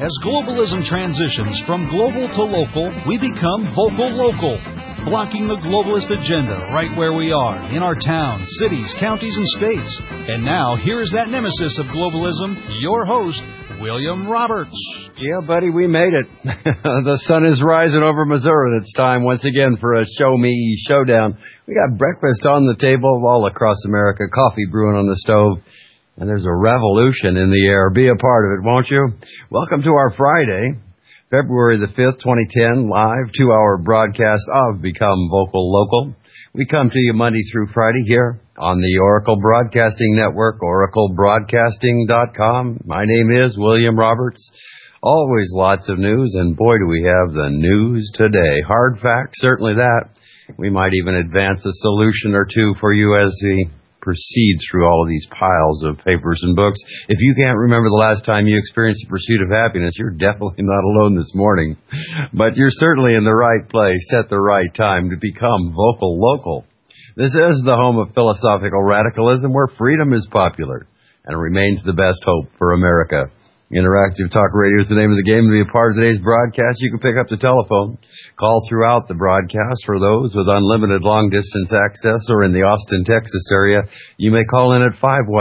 As globalism transitions from global to local, we become vocal local, blocking the globalist agenda right where we are, in our towns, cities, counties, and states. And now, here is that nemesis of globalism, your host, William Roberts. Yeah, buddy, we made it. The sun is rising over Missouri. It's time once again for a Show Me Showdown. We got breakfast on the table all across America, coffee brewing on the stove, and there's a revolution in the air. Be a part of it, won't you? Welcome to our Friday, February the 5th, 2010, live 2-hour broadcast of Become Vocal Local. We come to you Monday through Friday here on the Oracle Broadcasting Network, oraclebroadcasting.com. My name is William Roberts. Always lots of news, and boy, do we have the news today. Hard fact, certainly that. We might even advance a solution or two for you as we proceed through all of these piles of papers and books. If you can't remember the last time you experienced the pursuit of happiness, you're definitely not alone this morning. But you're certainly in the right place at the right time to become vocal local. This is the home of philosophical radicalism where freedom is popular and remains the best hope for America. Interactive Talk Radio is the name of the game. To be a part of today's broadcast, you can pick up the telephone, call throughout the broadcast. For those with unlimited long-distance access or in the Austin, Texas area, you may call in at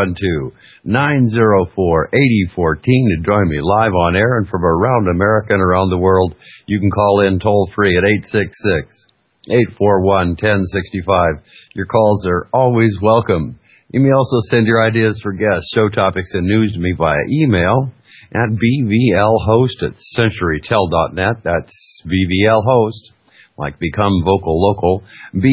512-904-8014 to join me live on air. And from around America and around the world, you can call in toll-free at 866-841-1065. Your calls are always welcome. You may also send your ideas for guests, show topics, and news to me via email at bvlhost@centurytel.net. That's bvlhost, like Become Vocal Local,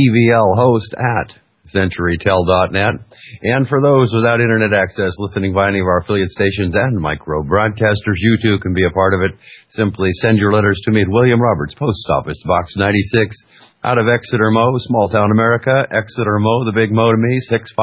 bvlhost@centurytel.net. And for those without internet access listening via any of our affiliate stations and micro broadcasters, you too can be a part of it. Simply send your letters to me at William Roberts, Post Office Box 96, out of Exeter, Mo, small town America. Exeter, Mo, the big Mo to me,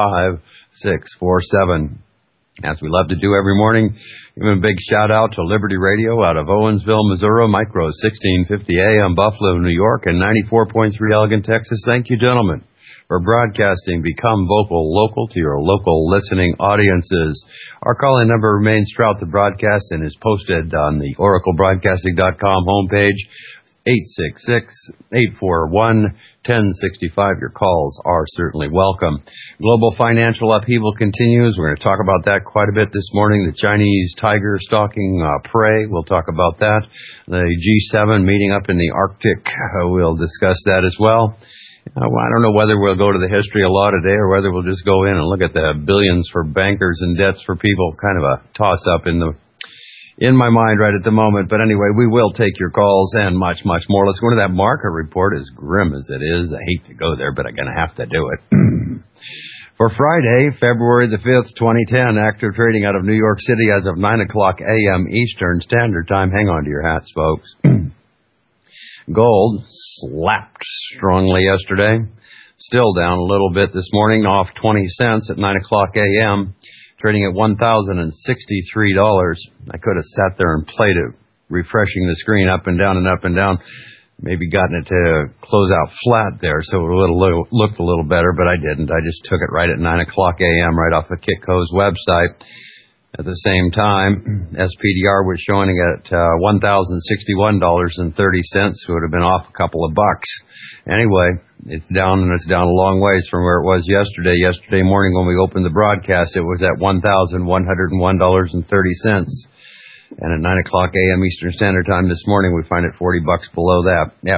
65647. As we love to do every morning, give a big shout out to Liberty Radio out of Owensville, Missouri, micro 1650 AM, Buffalo, New York, and 94.3 Elgin, Texas. Thank you, gentlemen, for broadcasting Become Vocal Local to your local listening audiences. Our calling number remains throughout the broadcast and is posted on the oraclebroadcasting.com homepage. 866-841-1065. Your calls are certainly welcome. Global financial upheaval continues. We're going to talk about that quite a bit this morning. The Chinese tiger stalking prey. We'll talk about that. The G7 meeting up in the Arctic. We'll discuss that as well. I don't know whether we'll go to the history of law today or whether we'll just go in and look at the billions for bankers and debts for people. Kind of a toss-up in my mind right at the moment. But anyway, we will take your calls and much, much more. Let's go into that market report, as grim as it is. I hate to go there, but I'm going to have to do it. For Friday, February the 5th, 2010, active trading out of New York City as of 9 o'clock a.m. Eastern Standard Time. Hang on to your hats, folks. Gold slapped strongly yesterday. Still down a little bit this morning, off 20 cents at 9 o'clock a.m., trading at $1,063. I could have sat there and played it, refreshing the screen up and down and up and down. Maybe gotten it to close out flat there so it would have looked a little better, but I didn't. I just took it right at 9 o'clock a.m. right off of Kitco's website. At the same time, SPDR was showing at $1,061.30. Would have been off a couple of bucks. Anyway, it's down, and it's down a long ways from where it was yesterday. Yesterday morning when we opened the broadcast, it was at $1,101.30. And at 9 o'clock a.m. Eastern Standard Time this morning, we find it 40 bucks below that at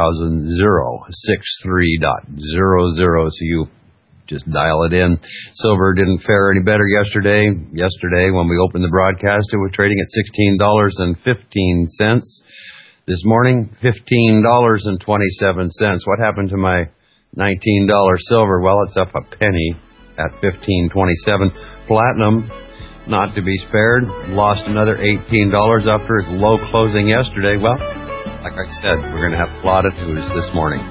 $1,063.00. So you just dial it in. Silver didn't fare any better yesterday. Yesterday, when we opened the broadcast, it was trading at $16.15. This morning, $15.27. What happened to my $19 silver? Well, it's up a penny at $15.27. Platinum, not to be spared, lost another $18 after its low closing yesterday. Well, like I said, we're going to have a lot of news this morning.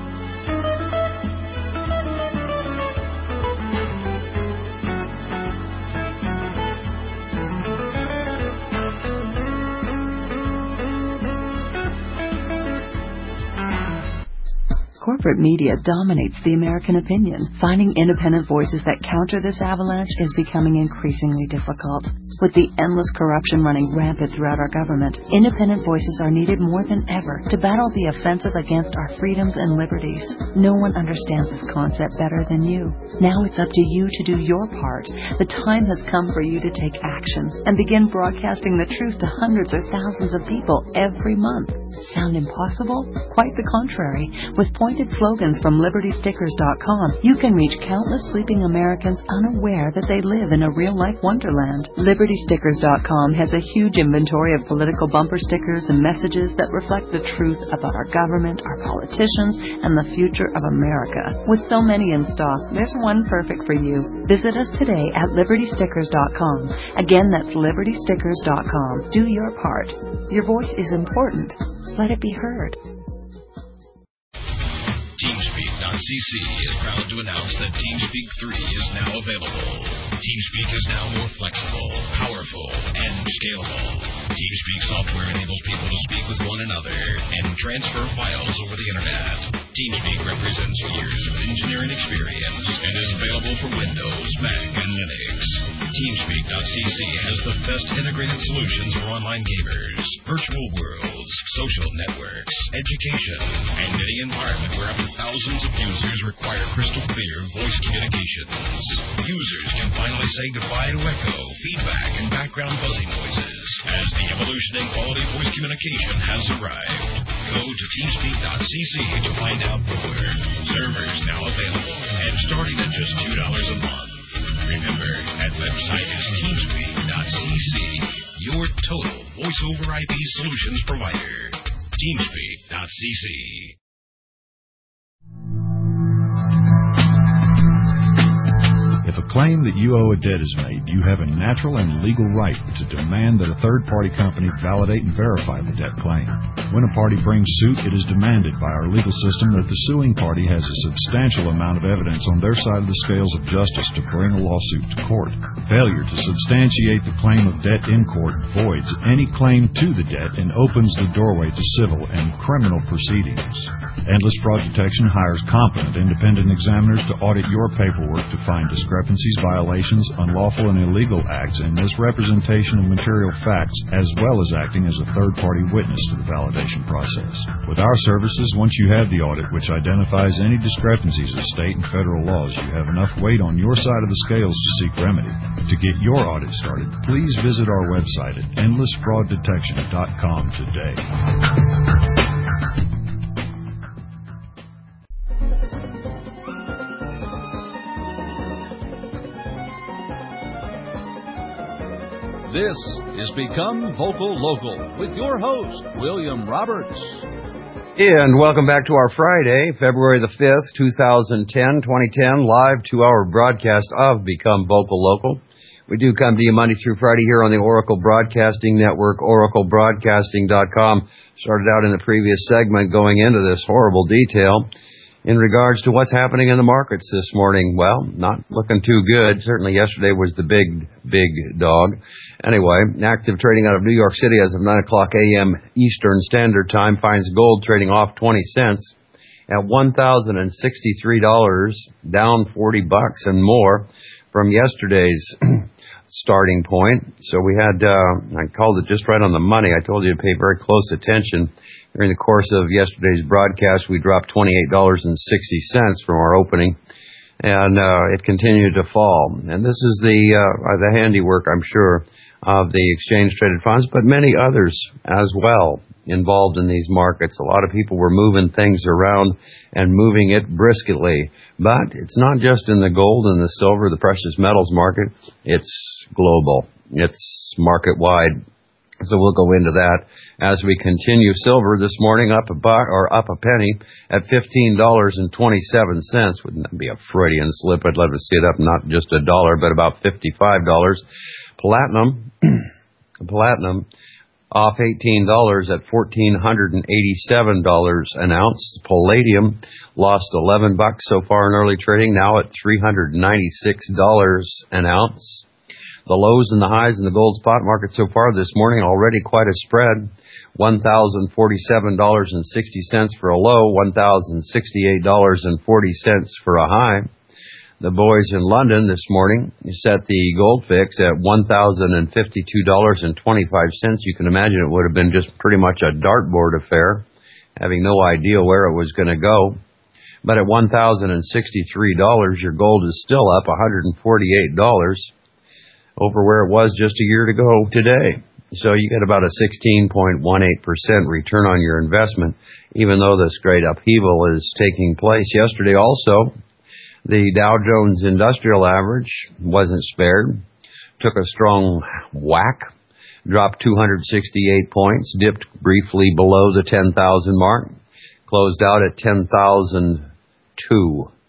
Corporate media dominates the American opinion. Finding independent voices that counter this avalanche is becoming increasingly difficult. With the endless corruption running rampant throughout our government, independent voices are needed more than ever to battle the offensive against our freedoms and liberties. No one understands this concept better than you. Now it's up to you to do your part. The time has come for you to take action and begin broadcasting the truth to hundreds or thousands of people every month. Sound impossible? Quite the contrary. With pointed slogans from LibertyStickers.com, you can reach countless sleeping Americans unaware that they live in a real-life wonderland. LibertyStickers.com has a huge inventory of political bumper stickers and messages that reflect the truth about our government, our politicians, and the future of America. With so many in stock, there's one perfect for you. Visit us today at LibertyStickers.com. Again, that's LibertyStickers.com. Do your part. Your voice is important. Let it be heard. TeamSpeak.cc is proud to announce that TeamSpeak 3 is now available. TeamSpeak is now more flexible, powerful, and scalable. TeamSpeak software enables people to speak with one another and transfer files over the internet. TeamSpeak represents years of engineering experience and is available for Windows, Mac, and Linux. TeamSpeak.cc has the best integrated solutions for online gamers, virtual worlds, social networks, education, and any environment where up to thousands of users require crystal clear voice communications. Users can finally say goodbye to echo, feedback, and background buzzing noises as the evolution in quality voice communication has arrived. Go to TeamSpeak.cc to find out more. Servers now available and starting at just $2 a month. Remember, that website is TeamSpeak.cc, your total voice-over IP solutions provider. TeamSpeak.cc. If a claim that you owe a debt is made, you have a natural and legal right to demand that a third-party company validate and verify the debt claim. When a party brings suit, it is demanded by our legal system that the suing party has a substantial amount of evidence on their side of the scales of justice to bring a lawsuit to court. Failure to substantiate the claim of debt in court voids any claim to the debt and opens the doorway to civil and criminal proceedings. Endless Fraud Detection hires competent independent examiners to audit your paperwork to find discrepancies, violations, unlawful and illegal acts, and misrepresentation of material facts, as well as acting as a third-party witness to the validation process. With our services, once you have the audit, which identifies any discrepancies of state and federal laws, you have enough weight on your side of the scales to seek remedy. To get your audit started, please visit our website at endlessfrauddetection.com today. This is Become Vocal Local with your host, William Roberts. And welcome back to our Friday, February the 5th, 2010, live 2-hour broadcast of Become Vocal Local. We do come to you Monday through Friday here on the Oracle Broadcasting Network, oraclebroadcasting.com. Started out in the previous segment going into this horrible detail in regards to what's happening in the markets this morning. Well, not looking too good. Certainly yesterday was the big dog. Anyway, active trading out of New York City as of 9 o'clock a.m. Eastern Standard Time finds gold trading off 20 cents at $1,063, down $40 and more from yesterday's starting point. So we had, I called it just right on the money. I told you to pay very close attention. During the course of yesterday's broadcast, we dropped $28.60 from our opening, and it continued to fall. And this is the handiwork, I'm sure, of the exchange-traded funds, but many others as well involved in these markets. A lot of people were moving things around and moving it briskly. But it's not just in the gold and the silver, the precious metals market. It's global. It's market-wide. So we'll go into that as we continue. Silver this morning up a penny at $15.27. Wouldn't that be a Freudian slip? I'd love to see it up not just $1, but about $55. Platinum off $18 at $1,487 an ounce. Palladium lost $11 so far in early trading, now at $396 an ounce. The lows and the highs in the gold spot market so far this morning, already quite a spread. $1,047.60 for a low, $1,068.40 for a high. The boys in London this morning set the gold fix at $1,052.25. You can imagine it would have been just pretty much a dartboard affair, having no idea where it was going to go. But at $1,063, your gold is still up $148 over where it was just a year ago today. So you get about a 16.18% return on your investment, even though this great upheaval is taking place. Yesterday also, the Dow Jones Industrial Average wasn't spared, took a strong whack, dropped 268 points, dipped briefly below the 10,000 mark, closed out at 10,002.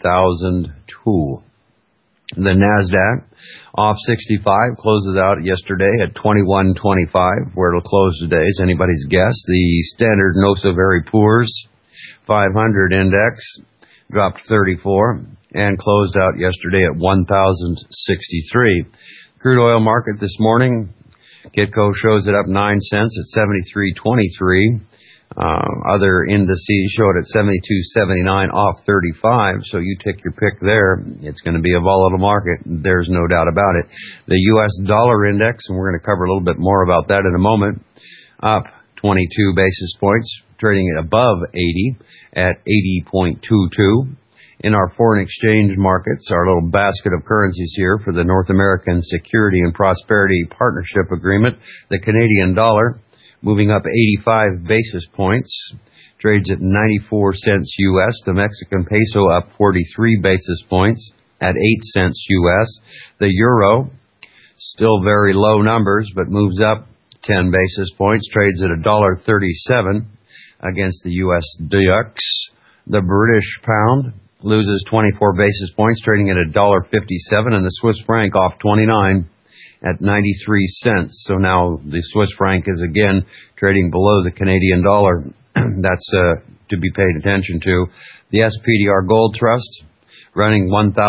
The NASDAQ, off 65, closes out yesterday at 2125. Where it'll close today is anybody's guess. The Standard No-So Very Poor's 500 index dropped 34 and closed out yesterday at 1,063. Crude oil market this morning, Kitco shows it up 9 cents at 73.23. Other indices show it at 72.79, off 35. So you take your pick there. It's going to be a volatile market. There's no doubt about it. The U.S. dollar index, and we're going to cover a little bit more about that in a moment, up 22 basis points, trading above 80 at 80.22. In our foreign exchange markets, our little basket of currencies here for the North American Security and Prosperity Partnership Agreement, the Canadian dollar, moving up 85 basis points, trades at 94 cents U.S. The Mexican peso up 43 basis points at 8 cents U.S. The euro, still very low numbers, but moves up 10 basis points, trades at $1.37 against the U.S. DUX. The British pound loses 24 basis points, trading at $1.57, and the Swiss franc off 29 at 93 cents. So now the Swiss franc is again trading below the Canadian dollar. That's to be paid attention to. The SPDR Gold Trust running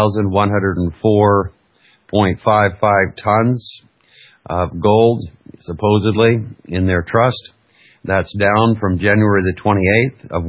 1,104.55 tons of gold, supposedly, in their trust. That's down from January the 28th of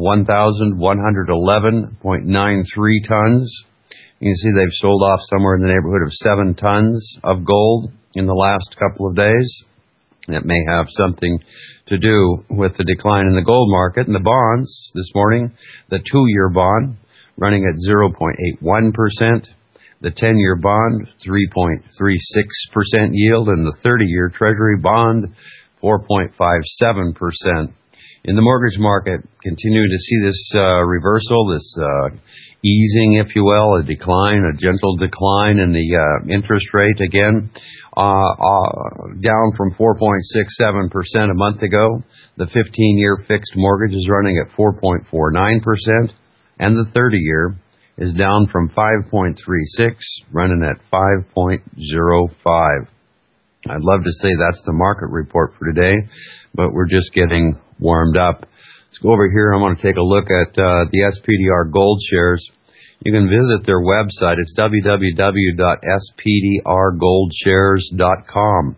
1,111.93 tons. You can see they've sold off somewhere in the neighborhood of 7 tons of gold in the last couple of days. That may have something to do with the decline in the gold market. And the bonds this morning, the 2-year bond running at 0.81%, the 10-year bond 3.36% yield, and the 30-year Treasury bond 4.57%. In the mortgage market, continue to see this reversal, this easing, if you will, a decline, a gentle decline in the interest rate again, down from 4.67% a month ago. The 15-year fixed mortgage is running at 4.49%, and the 30-year is down from 5.36, running at 5.05. I'd love to say that's the market report for today, but we're just getting warmed up. Let's go over here. I want to take a look at the SPDR Gold shares. You can visit their website. It's www.spdrgoldshares.com,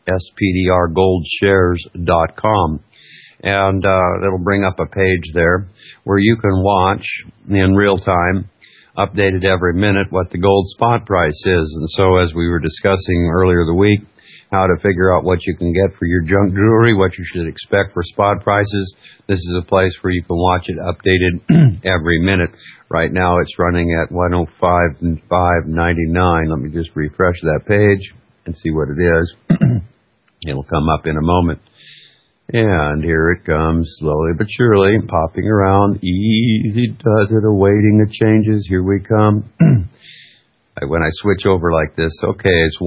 spdrgoldshares.com. And it'll bring up a page there where you can watch in real time, updated every minute, what the gold spot price is. And so as we were discussing earlier the week, how to figure out what you can get for your junk jewelry, what you should expect for spot prices, this is a place where you can watch it updated every minute. Right now it's running at 105.599. Let me just refresh that page and see what it is. It'll come up in a moment. And here it comes, slowly but surely, popping around. Easy does it, awaiting the changes. Here we come. When I switch over like this, okay, it's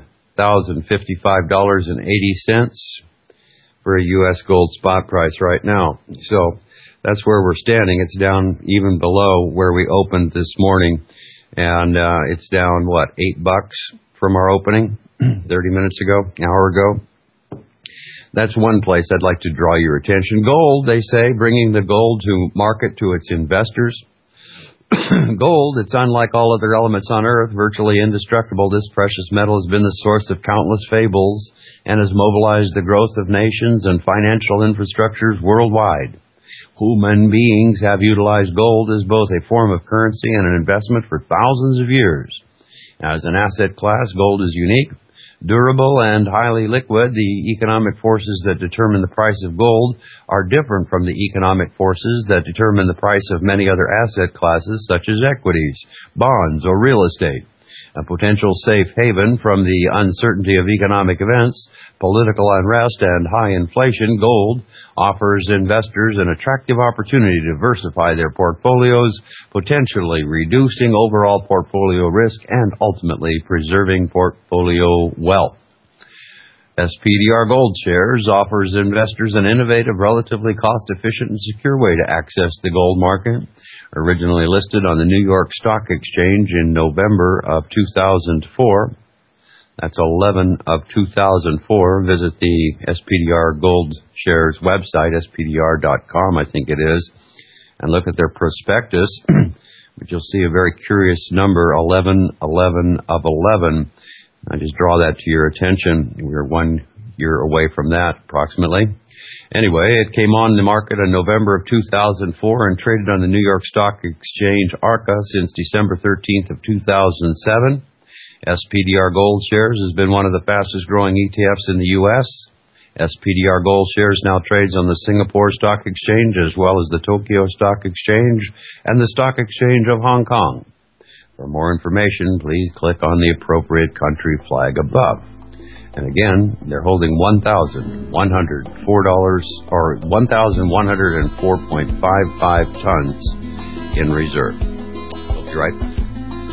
$1,055.80 for a U.S. gold spot price right now. So that's where we're standing. It's down even below where we opened this morning. And it's down, $8 from our opening 30 minutes ago, an hour ago. That's one place I'd like to draw your attention. Gold, they say, bringing the gold to market to its investors. Gold, it's unlike all other elements on Earth, virtually indestructible. This precious metal has been the source of countless fables and has mobilized the growth of nations and financial infrastructures worldwide. Human beings have utilized gold as both a form of currency and an investment for thousands of years. As an asset class, gold is unique, durable, and highly liquid. The economic forces that determine the price of gold are different from the economic forces that determine the price of many other asset classes, such as equities, bonds, or real estate. A potential safe haven from the uncertainty of economic events, political unrest, and high inflation, gold offers investors an attractive opportunity to diversify their portfolios, potentially reducing overall portfolio risk and ultimately preserving portfolio wealth. SPDR Gold Shares offers investors an innovative, relatively cost-efficient, and secure way to access the gold market. Originally listed on the New York Stock Exchange in November of 2004. That's 11 of 2004. Visit the SPDR Gold Shares website, spdr.com, I think it is, and look at their prospectus. But you'll see a very curious number, 11 of 11. I just draw that to your attention. We're 1 year away from that, approximately. Anyway, it came on the market in November of 2004 and traded on the New York Stock Exchange ARCA since December 13th of 2007. SPDR Gold Shares has been one of the fastest growing ETFs in the U.S. SPDR Gold Shares now trades on the Singapore Stock Exchange as well as the Tokyo Stock Exchange and the Stock Exchange of Hong Kong. For more information, please click on the appropriate country flag above. And again, they're holding $1,104 or 1,104.55 tons in reserve. We'll be right back.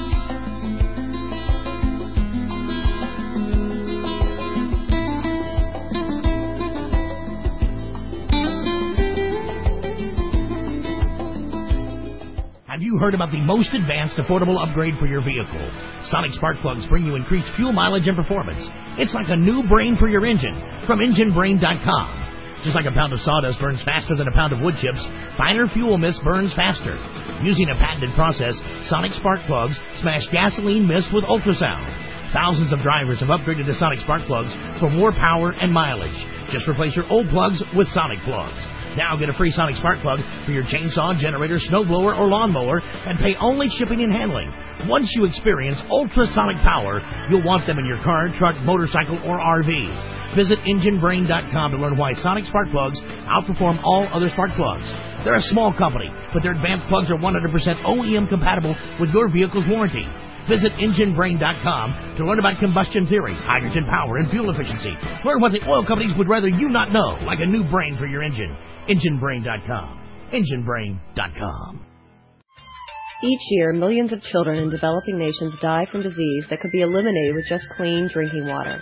Have you heard about the most advanced affordable upgrade for your vehicle? Sonic Spark Plugs bring you increased fuel mileage and performance. It's like a new brain for your engine from EngineBrain.com. Just like a pound of sawdust burns faster than a pound of wood chips, finer fuel mist burns faster. Using a patented process, Sonic Spark Plugs smash gasoline mist with ultrasound. Thousands of drivers have upgraded to Sonic Spark Plugs for more power and mileage. Just replace your old plugs with Sonic Plugs. Now get a free Sonic Spark Plug for your chainsaw, generator, snowblower, or lawnmower and pay only shipping and handling. Once you experience ultrasonic power, you'll want them in your car, truck, motorcycle, or RV. Visit EngineBrain.com to learn why Sonic Spark Plugs outperform all other spark plugs. They're a small company, but their advanced plugs are 100% OEM compatible with your vehicle's warranty. Visit EngineBrain.com to learn about combustion theory, hydrogen power, and fuel efficiency. Learn what the oil companies would rather you not know, like a new brain for your engine. EngineBrain.com. EngineBrain.com. Each year, millions of children in developing nations die from disease that could be eliminated with just clean drinking water.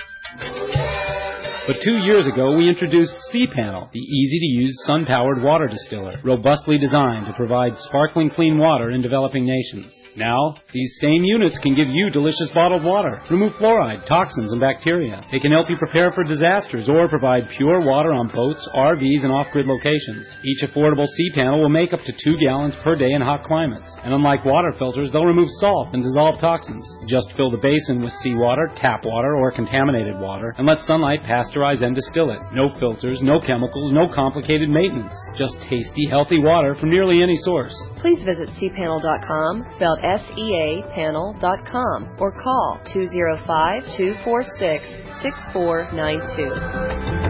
But 2 years ago, we introduced C-Panel, the easy-to-use sun-powered water distiller, robustly designed to provide sparkling clean water in developing nations. Now, these same units can give you delicious bottled water, remove fluoride, toxins, and bacteria. They can help you prepare for disasters or provide pure water on boats, RVs, and off-grid locations. Each affordable C-Panel will make up to 2 gallons per day in hot climates. And unlike water filters, they'll remove salt and dissolve toxins. Just fill the basin with seawater, tap water, or contaminated water, and let sunlight pasteurize and distill it. No filters, no chemicals, no complicated maintenance. Just tasty, healthy water from nearly any source. Please visit cpanel.com, spelled SEA panel.com, or call 205-246-6492.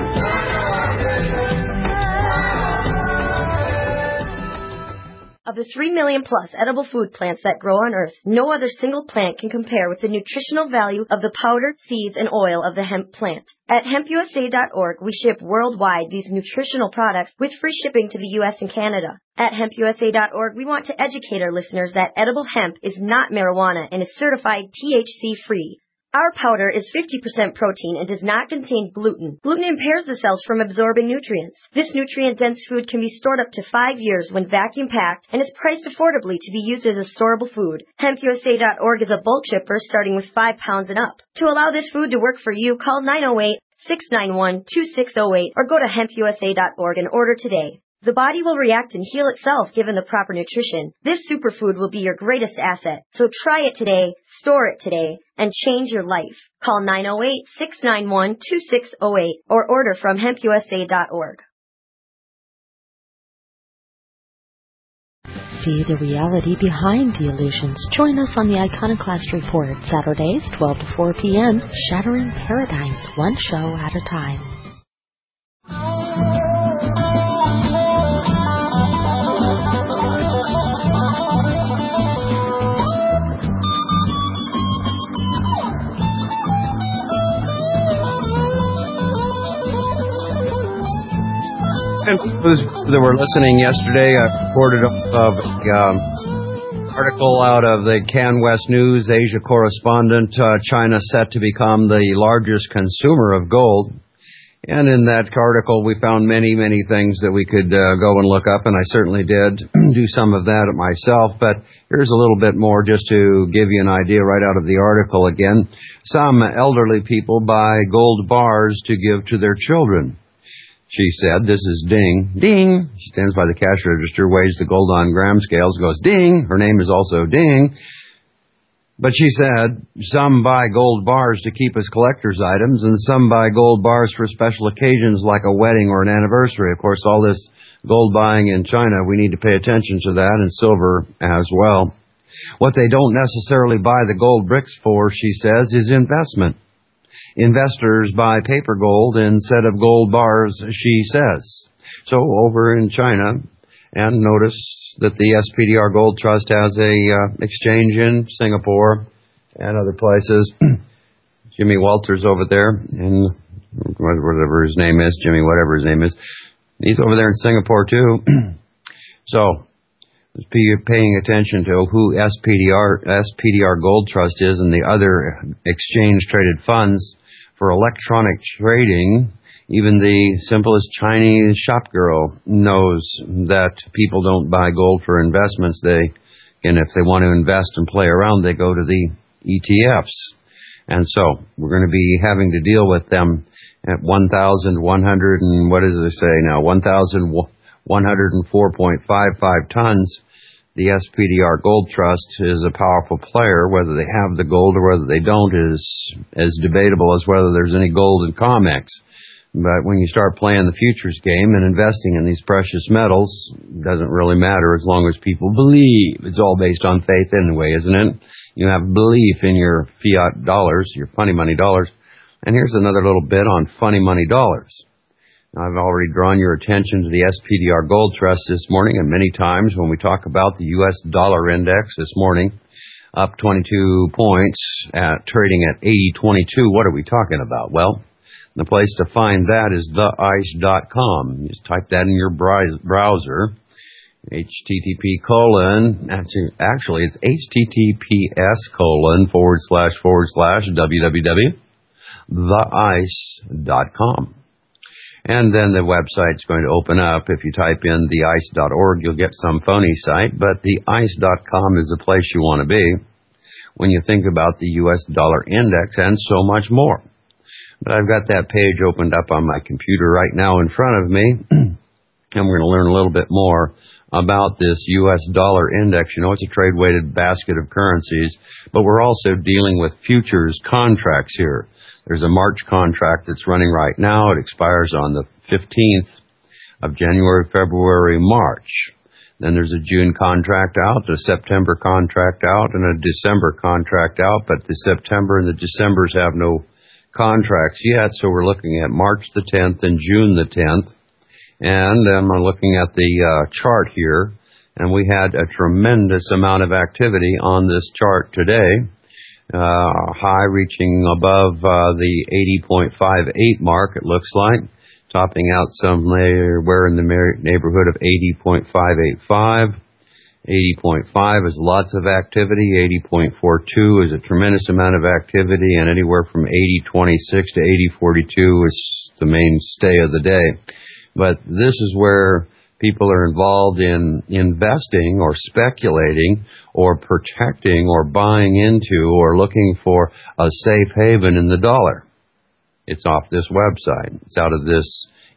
Of the 3 million plus edible food plants that grow on Earth, no other single plant can compare with the nutritional value of the powder, seeds, and oil of the hemp plant. At hempusa.org, we ship worldwide these nutritional products with free shipping to the U.S. and Canada. At hempusa.org, we want to educate our listeners that edible hemp is not marijuana and is certified THC-free. Our powder is 50% protein and does not contain gluten. Gluten impairs the cells from absorbing nutrients. This nutrient-dense food can be stored up to 5 years when vacuum-packed and is priced affordably to be used as a storable food. HempUSA.org is a bulk shipper starting with 5 pounds and up. To allow this food to work for you, call 908-691-2608 or go to hempusa.org and order today. The body will react and heal itself given the proper nutrition. This superfood will be your greatest asset. So try it today, store it today, and change your life. Call 908-691-2608 or order from hempusa.org. See the reality behind the illusions. Join us on the Iconoclast Report, Saturdays, 12 to 4 p.m., shattering paradigms, one show at a time. Those that were listening yesterday, I reported an article out of the CanWest News, Asia correspondent, China set to become the largest consumer of gold. And in that article, we found many, many things that we could go and look up, and I certainly did do some of that myself. But here's a little bit more just to give you an idea right out of the article again. Some elderly people buy gold bars to give to their children. She said, this is Ding. Ding. She stands by the cash register, weighs the gold on gram scales, goes, ding. Her name is also Ding. But she said, some buy gold bars to keep as collector's items, and some buy gold bars for special occasions like a wedding or an anniversary. Of course, all this gold buying in China, we need to pay attention to that, and silver as well. What they don't necessarily buy the gold bricks for, she says, is investment. Investors buy paper gold instead of gold bars, she says. So over in China, and notice that the SPDR Gold Trust has a exchange in Singapore and other places. Jimmy Walters over there, and whatever his name is, Jimmy whatever his name is, he's over there in Singapore too. So paying attention to who SPDR Gold Trust is and the other exchange-traded funds for electronic trading. Even the simplest Chinese shop girl knows that people don't buy gold for investments. And if they want to invest and play around, they go to the ETFs. And so we're going to be having to deal with them at 1,100 and what does it say now? 1,104.55 tons. The SPDR Gold Trust is a powerful player. Whether they have the gold or whether they don't is as debatable as whether there's any gold in COMEX. But when you start playing the futures game and investing in these precious metals, it doesn't really matter as long as people believe. It's all based on faith anyway, isn't it? You have belief in your fiat dollars, your funny money dollars. And here's another little bit on funny money dollars. Now, I've already drawn your attention to the SPDR Gold Trust this morning, and many times when we talk about the U.S. dollar index this morning, up 22 points, trading at 80.22. What are we talking about? Well, the place to find that is theice.com. You just type that in your browser. Actually, it's https://www.theice.com. And then the website's going to open up. If you type in theice.org, you'll get some phony site, but theice.com is the place you want to be when you think about the U.S. dollar index and so much more. But I've got that page opened up on my computer right now in front of me, and we're going to learn a little bit more about this U.S. dollar index. You know, it's a trade-weighted basket of currencies, but we're also dealing with futures contracts here. There's a March contract that's running right now. It expires on the 15th of January, February, March. Then there's a June contract out, a September contract out, and a December contract out, but the September and the Decembers have no contracts yet, so we're looking at March the 10th and June the 10th. And I'm looking at the chart here, and we had a tremendous amount of activity on this chart today. High reaching above the 80.58 mark, it looks like, topping out somewhere in the neighborhood of 80.585. 80.5 is lots of activity. 80.42 is a tremendous amount of activity, and anywhere from 80.26 to 80.42 is the mainstay of the day. But this is where people are involved in investing or speculating or protecting or buying into or looking for a safe haven in the dollar. It's off this website. It's out of this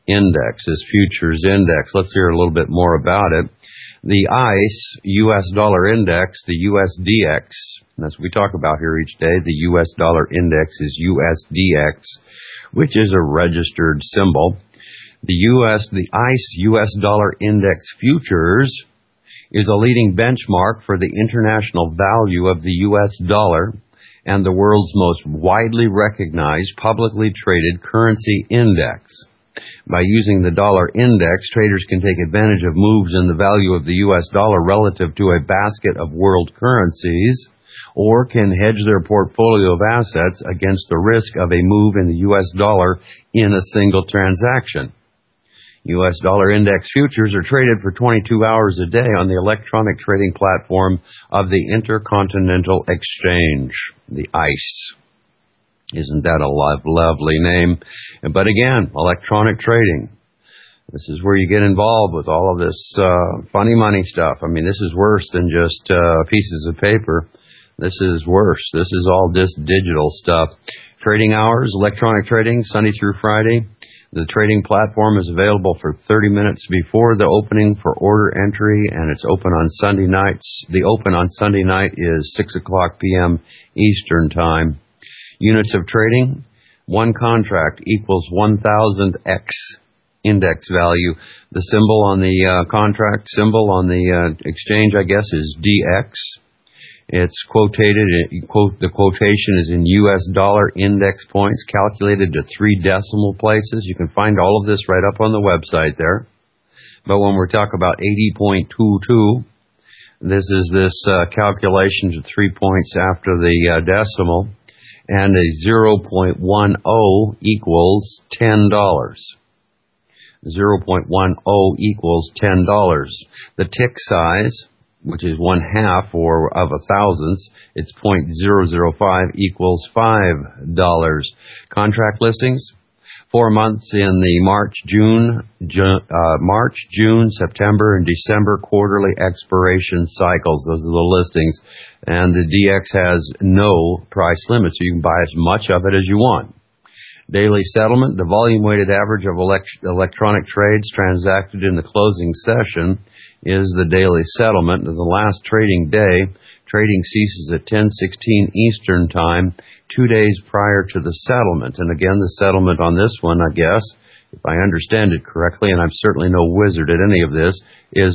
index, this futures index. Let's hear a little bit more about it. The ICE U.S. dollar index, the USDX, and that's what we talk about here each day. The U.S. dollar index is USDX, which is a registered symbol. The ICE U.S. dollar index futures is a leading benchmark for the international value of the U.S. dollar and the world's most widely recognized publicly traded currency index. By using the dollar index, traders can take advantage of moves in the value of the U.S. dollar relative to a basket of world currencies, or can hedge their portfolio of assets against the risk of a move in the U.S. dollar in a single transaction. U.S. dollar index futures are traded for 22 hours a day on the electronic trading platform of the Intercontinental Exchange, the ICE. Isn't that a lovely name? But again, electronic trading. This is where you get involved with all of this funny money stuff. I mean, this is worse than just pieces of paper. This is worse. This is all just digital stuff. Trading hours, electronic trading, Sunday through Friday. The trading platform is available for 30 minutes before the opening for order entry, and it's open on Sunday nights. The open on Sunday night is 6 o'clock p.m. Eastern Time. Units of trading, one contract equals 1,000x index value. The symbol on the contract symbol on the exchange, I guess, is DX. It's quotated, the quotation is in U.S. dollar index points calculated to 3 decimal places. You can find all of this right up on the website there. But when we're talking about 80.22, this is this calculation to 3 points after the decimal, and a 0.10 equals $10. 0.10 equals $10. The tick size, which is 1/2 or of a thousandth, it's 0.005 equals $5. Contract listings, 4 months in the March, June, September, and December quarterly expiration cycles. Those are the listings. And the DX has no price limit, so you can buy as much of it as you want. Daily settlement, the volume-weighted average of electronic trades transacted in the closing session is the daily settlement. And the last trading day, trading ceases at 10:16 Eastern Time, 2 days prior to the settlement. And again, the settlement on this one, I guess, if I understand it correctly, and I'm certainly no wizard at any of this, is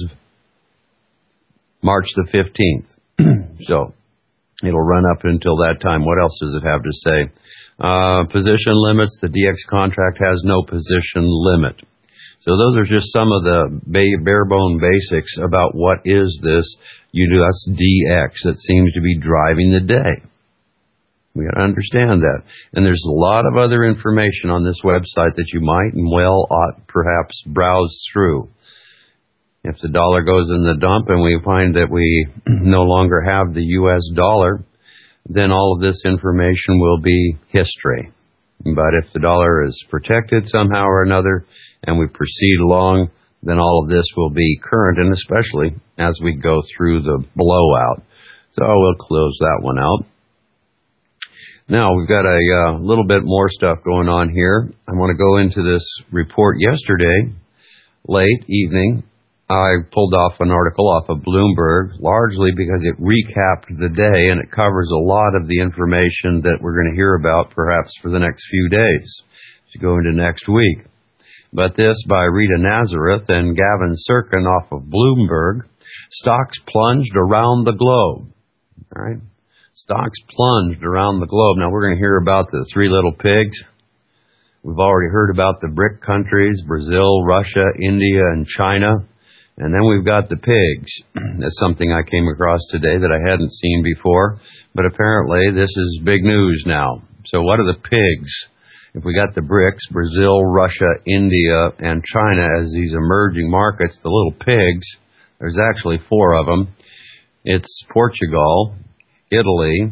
March the 15th. So it'll run up until that time. What else does it have to say? Position limits. The DX contract has no position limit. So those are just some of the bare bone basics about what is this USDX that seems to be driving the day. We got to understand that. And there's a lot of other information on this website that you might and well ought perhaps browse through. If the dollar goes in the dump and we find that we no longer have the U.S. dollar, then all of this information will be history. But if the dollar is protected somehow or another and we proceed along, then all of this will be current, and especially as we go through the blowout. So we'll close that one out. Now, we've got a little bit more stuff going on here. I want to go into this report yesterday, late evening. I pulled off an article off of Bloomberg, largely because it recapped the day, and it covers a lot of the information that we're going to hear about perhaps for the next few days to go into next week. But this by Rita Nazareth and Gavin Sirkin off of Bloomberg. Stocks plunged around the globe. All right. Stocks plunged around the globe. Now we're going to hear about the 3 little pigs. We've already heard about the BRIC countries, Brazil, Russia, India, and China. And then we've got the pigs. That's something I came across today that I hadn't seen before. But apparently this is big news now. So what are the pigs? If we got the BRICS, Brazil, Russia, India, and China as these emerging markets, the little pigs, there's actually 4 of them. It's Portugal, Italy,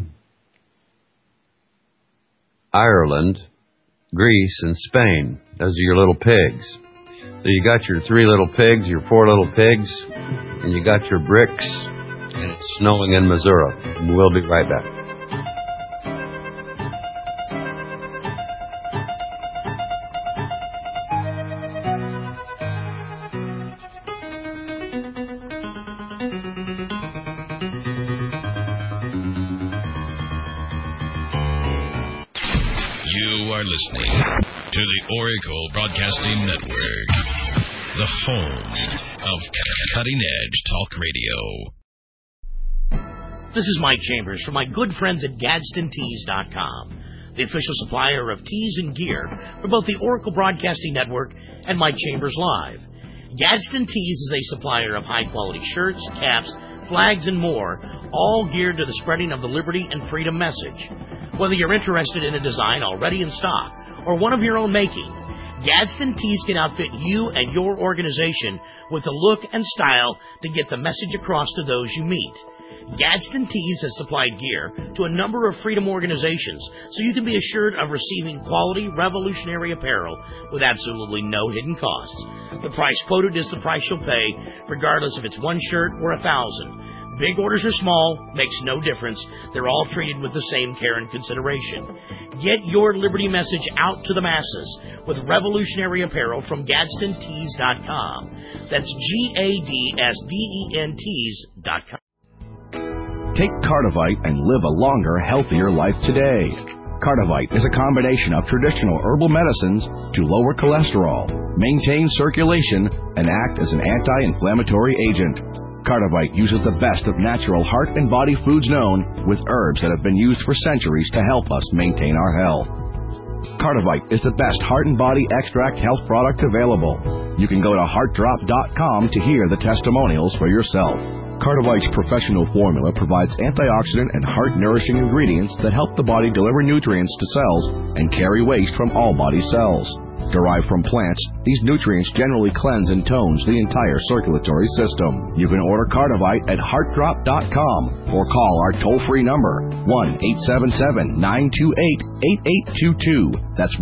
Ireland, Greece, and Spain. Those are your little pigs. So you got your 3 little pigs, your 4 little pigs, and you got your BRICS, and it's snowing in Missouri. We'll be right back. You are listening to the Oracle Broadcasting Network, the home of cutting-edge talk radio. This is Mike Chambers from my good friends at GadsdenTees.com, the official supplier of tees and gear for both the Oracle Broadcasting Network and Mike Chambers Live. Gadsden Tees is a supplier of high-quality shirts, caps, flags, and more, all geared to the spreading of the liberty and freedom message. Whether you're interested in a design already in stock or one of your own making, Gadsden Tees can outfit you and your organization with the look and style to get the message across to those you meet. Gadsden Tees has supplied gear to a number of freedom organizations, so you can be assured of receiving quality, revolutionary apparel with absolutely no hidden costs. The price quoted is the price you'll pay, regardless if it's one shirt or 1,000. Big orders or small, makes no difference. They're all treated with the same care and consideration. Get your liberty message out to the masses with revolutionary apparel from GadsdenTees.com. That's GADSDENTees.com. Take Cardivite and live a longer, healthier life today. Cardivite is a combination of traditional herbal medicines to lower cholesterol, maintain circulation, and act as an anti-inflammatory agent. Cardivite uses the best of natural heart and body foods known, with herbs that have been used for centuries to help us maintain our health. Cardivite is the best heart and body extract health product available. You can go to heartdrop.com to hear the testimonials for yourself. Cardivite's professional formula provides antioxidant and heart-nourishing ingredients that help the body deliver nutrients to cells and carry waste from all body cells. Derived from plants, these nutrients generally cleanse and tones the entire circulatory system. You can order Cardivite at heartdrop.com or call our toll-free number, 1-877-928-8822. That's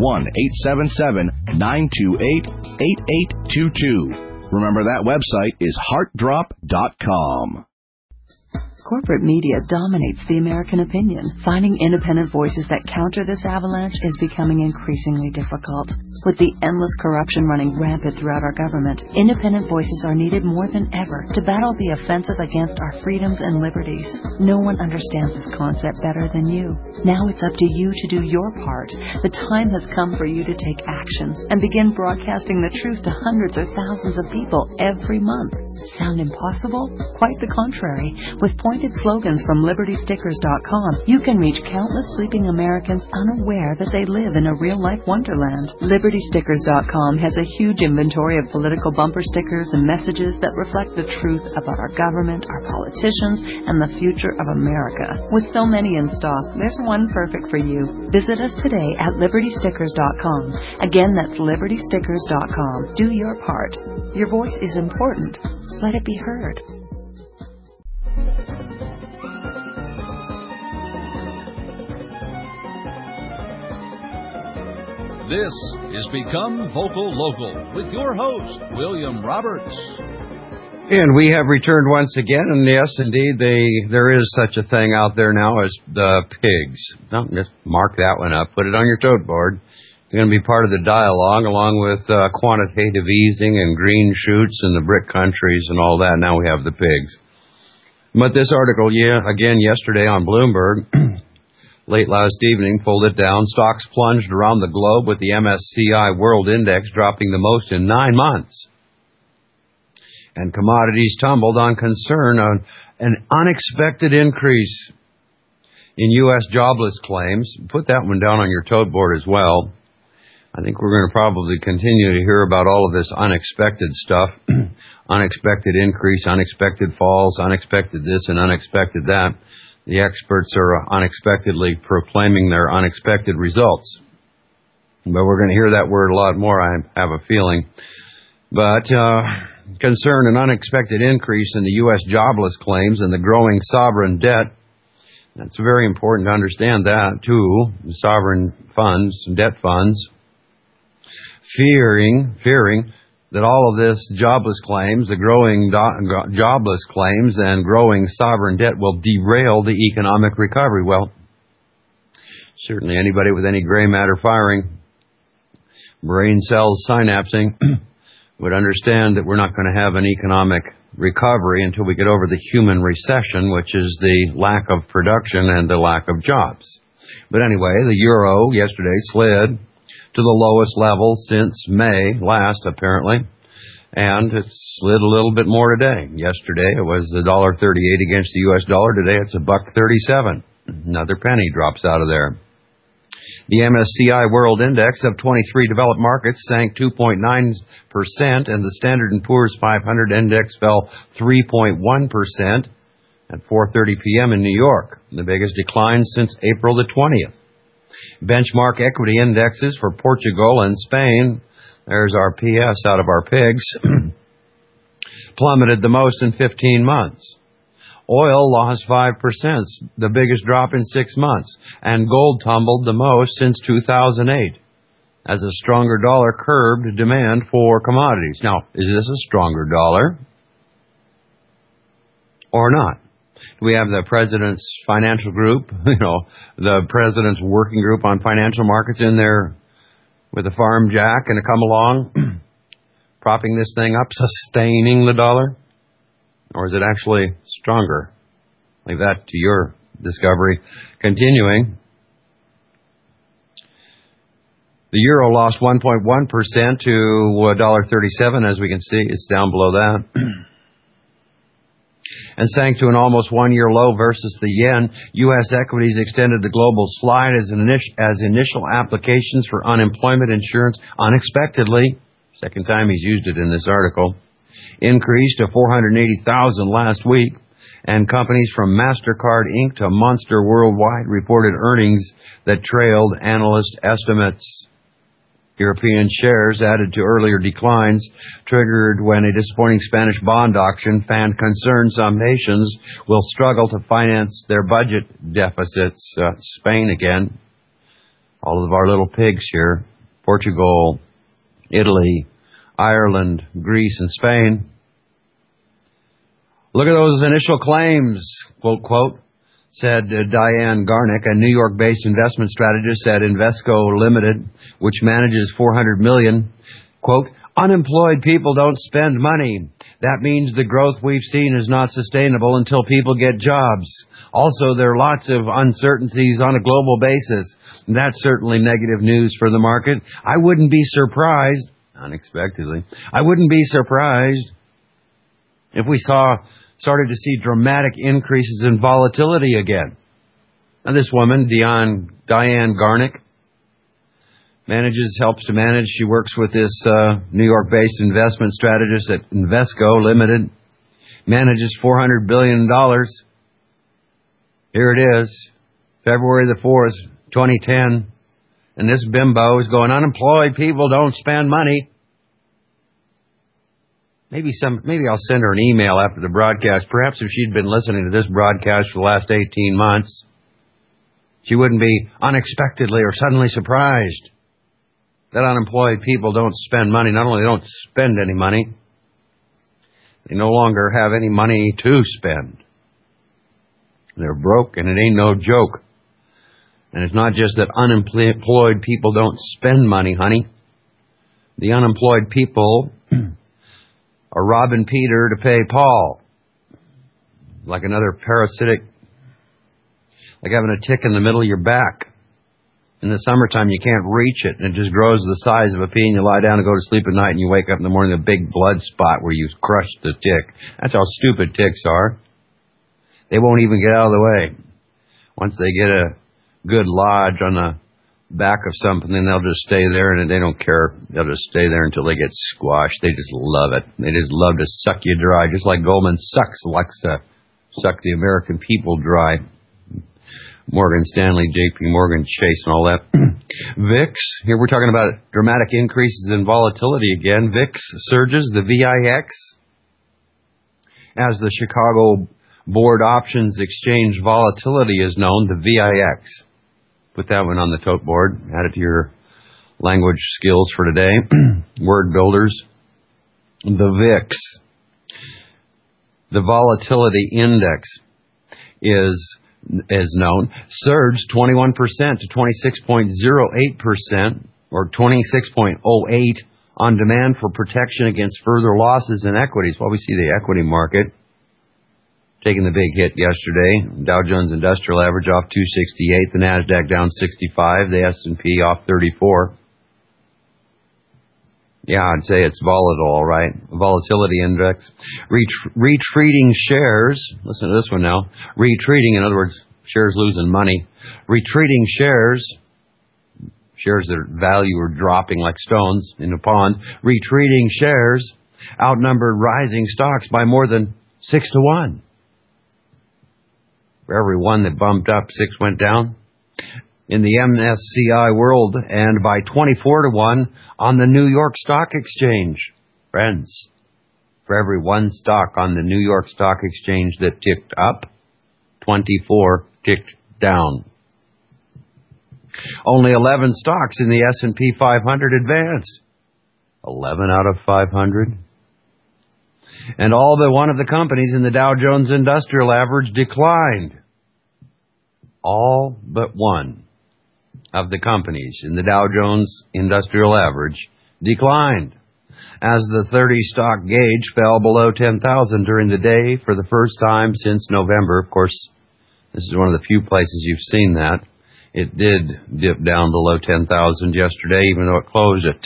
1-877-928-8822. Remember, that website is heartdrop.com. Corporate media dominates the American opinion. Finding independent voices that counter this avalanche is becoming increasingly difficult. With the endless corruption running rampant throughout our government, independent voices are needed more than ever to battle the offensive against our freedoms and liberties. No one understands this concept better than you. Now it's up to you to do your part. The time has come for you to take action and begin broadcasting the truth to hundreds or thousands of people every month. Sound impossible? Quite the contrary. With pointed slogans from LibertyStickers.com, you can reach countless sleeping Americans unaware that they live in a real-life wonderland. LibertyStickers.com has a huge inventory of political bumper stickers and messages that reflect the truth about our government, our politicians, and the future of America. With so many in stock, there's one perfect for you. Visit us today at LibertyStickers.com. Again, that's LibertyStickers.com. Do your part. Your voice is important. Let it be heard. This is Become Vocal Local with your host, William Roberts. And we have returned once again, and yes, indeed, there is such a thing out there now as the pigs. No, just mark that one up. Put it on your tote board. It's going to be part of the dialogue, along with quantitative easing and green shoots and the BRIC countries and all that. Now we have the pigs. But this article, again, yesterday on Bloomberg, late last evening, pulled it down. Stocks plunged around the globe with the MSCI World Index dropping the most in 9 months. And commodities tumbled on concern on an unexpected increase in U.S. jobless claims. Put that one down on your tote board as well. I think we're going to probably continue to hear about all of this unexpected stuff. Unexpected increase, unexpected falls, unexpected this and unexpected that. The experts are unexpectedly proclaiming their unexpected results. But we're going to hear that word a lot more, I have a feeling. But concern an unexpected increase in the U.S. jobless claims and the growing sovereign debt. That's very important to understand that, too. Sovereign funds, debt funds. Fearing that all of this jobless claims, the growing jobless claims and growing sovereign debt will derail the economic recovery. Well, certainly anybody with any gray matter firing, brain cells synapsing, would understand that we're not going to have an economic recovery until we get over the human recession, which is the lack of production and the lack of jobs. But anyway, the euro yesterday slid to the lowest level since May last, apparently, and it slid a little bit more today. Yesterday it was $1.38 against the U.S. dollar. Today it's $1.37. Another penny drops out of there. The MSCI World Index of 23 developed markets sank 2.9%, and the Standard & Poor's 500 Index fell 3.1% at 4:30 p.m. in New York, the biggest decline since April the 20th. Benchmark equity indexes for Portugal and Spain, there's our PS out of our pigs, plummeted the most in 15 months. Oil lost 5%, the biggest drop in 6 months, and gold tumbled the most since 2008, as a stronger dollar curbed demand for commodities. Now, is this a stronger dollar or not? Do we have the President's Financial Group, the President's Working Group on Financial Markets in there with a farm jack and a come along, propping this thing up, sustaining the dollar? Or is it actually stronger? Leave that to your discovery. Continuing, the euro lost 1.1% to $1.37, as we can see. It's down below that. And sank to an almost one-year low versus the yen. U.S. equities extended the global slide as initial applications for unemployment insurance unexpectedly, second time he's used it in this article, increased to 480,000 last week, and companies from MasterCard Inc. to Monster Worldwide reported earnings that trailed analyst estimates. European shares added to earlier declines, triggered when a disappointing Spanish bond auction fanned concern some nations will struggle to finance their budget deficits. Spain again. All of our little pigs here. Portugal, Italy, Ireland, Greece, and Spain. Look at those initial claims, quote, quote, said Diane Garnick, a New York-based investment strategist at Invesco Limited, which manages $400 million. Quote, unemployed people don't spend money. That means the growth we've seen is not sustainable until people get jobs. Also, there are lots of uncertainties on a global basis. That's certainly negative news for the market. I wouldn't be surprised, unexpectedly, I wouldn't be surprised if we started to see dramatic increases in volatility again. Now, this woman, Diane Garnick, helps to manage. She works with this New York-based investment strategist at Invesco Limited, manages $400 billion. Here it is, February the 4th, 2010, and this bimbo is going, unemployed people don't spend money. Maybe I'll send her an email after the broadcast. Perhaps if she'd been listening to this broadcast for the last 18 months, she wouldn't be unexpectedly or suddenly surprised that unemployed people don't spend money. Not only don't spend any money, they no longer have any money to spend. They're broke, and it ain't no joke. And it's not just that unemployed people don't spend money, honey. The unemployed people are robbing Peter to pay Paul. Like another parasitic, like having a tick in the middle of your back. In the summertime, you can't reach it, and it just grows the size of a pea, and you lie down and go to sleep at night, and you wake up in the morning with a big blood spot where you crushed the tick. That's how stupid ticks are. They won't even get out of the way. Once they get a good lodge on the back of something, then they'll just stay there, and they don't care. They'll just stay there until they get squashed. They just love it. They just love to suck you dry, just like Goldman Sachs likes to suck the American people dry. Morgan Stanley, JP Morgan, Chase, and all that. VIX, here we're talking about dramatic increases in volatility again. VIX surges, the VIX, as the Chicago Board Options Exchange Volatility is known, the VIX. Put that one on the tote board. Add it to your language skills for today. Word builders. The VIX. The Volatility Index is known, surged 21% to 26.08%, or 26.08 on demand for protection against further losses in equities. Well, we see the equity market taking the big hit yesterday. Dow Jones Industrial Average off 268, the NASDAQ down 65, the S&P off 34. Yeah, I'd say it's volatile, all right. Volatility index. Retreating shares. Listen to this one now. Retreating, in other words, shares losing money. Retreating shares that value are dropping like stones in a pond. Retreating shares outnumbered rising stocks by more than 6 to 1. For every one that bumped up, 6 went down. In the MSCI world, and by 24 to 1 on the New York Stock Exchange. Friends, for every one stock on the New York Stock Exchange that ticked up, 24 ticked down. Only 11 stocks in the S&P 500 advanced. 11 out of 500. And all but one of the companies in the Dow Jones Industrial Average declined. All but one of the companies in the Dow Jones Industrial Average declined, as the 30-stock gauge fell below 10,000 during the day for the first time since November. Of course, this is one of the few places you've seen that. It did dip down below 10,000 yesterday, even though it closed at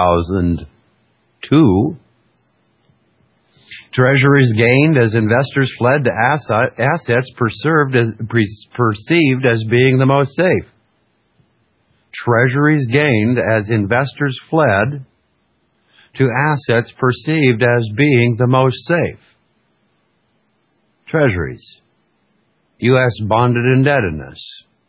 10,002. Treasuries gained as investors fled to assets perceived as being the most safe. Treasuries gained as investors fled to assets perceived as being the most safe. Treasuries. U.S. bonded indebtedness.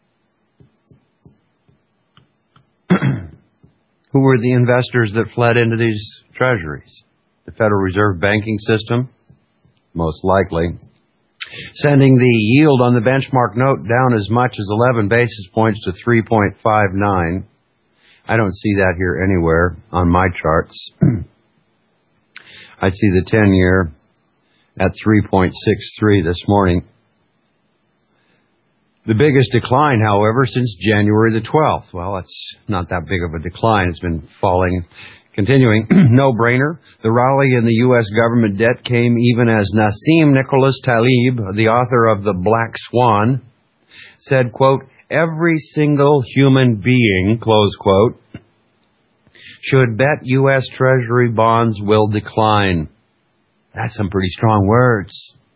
Who were the investors that fled into these treasuries? The Federal Reserve banking system? Most likely. Sending the yield on the benchmark note down as much as 11 basis points to 3.59. I don't see that here anywhere on my charts. I see the 10-year at 3.63 this morning. The biggest decline, however, since January the 12th. Well, it's not that big of a decline. It's been falling. Continuing, no-brainer. The rally in the U.S. government debt came even as Nassim Nicholas Taleb, the author of The Black Swan, said, quote, every single human being, close quote, should bet U.S. Treasury bonds will decline. That's some pretty strong words.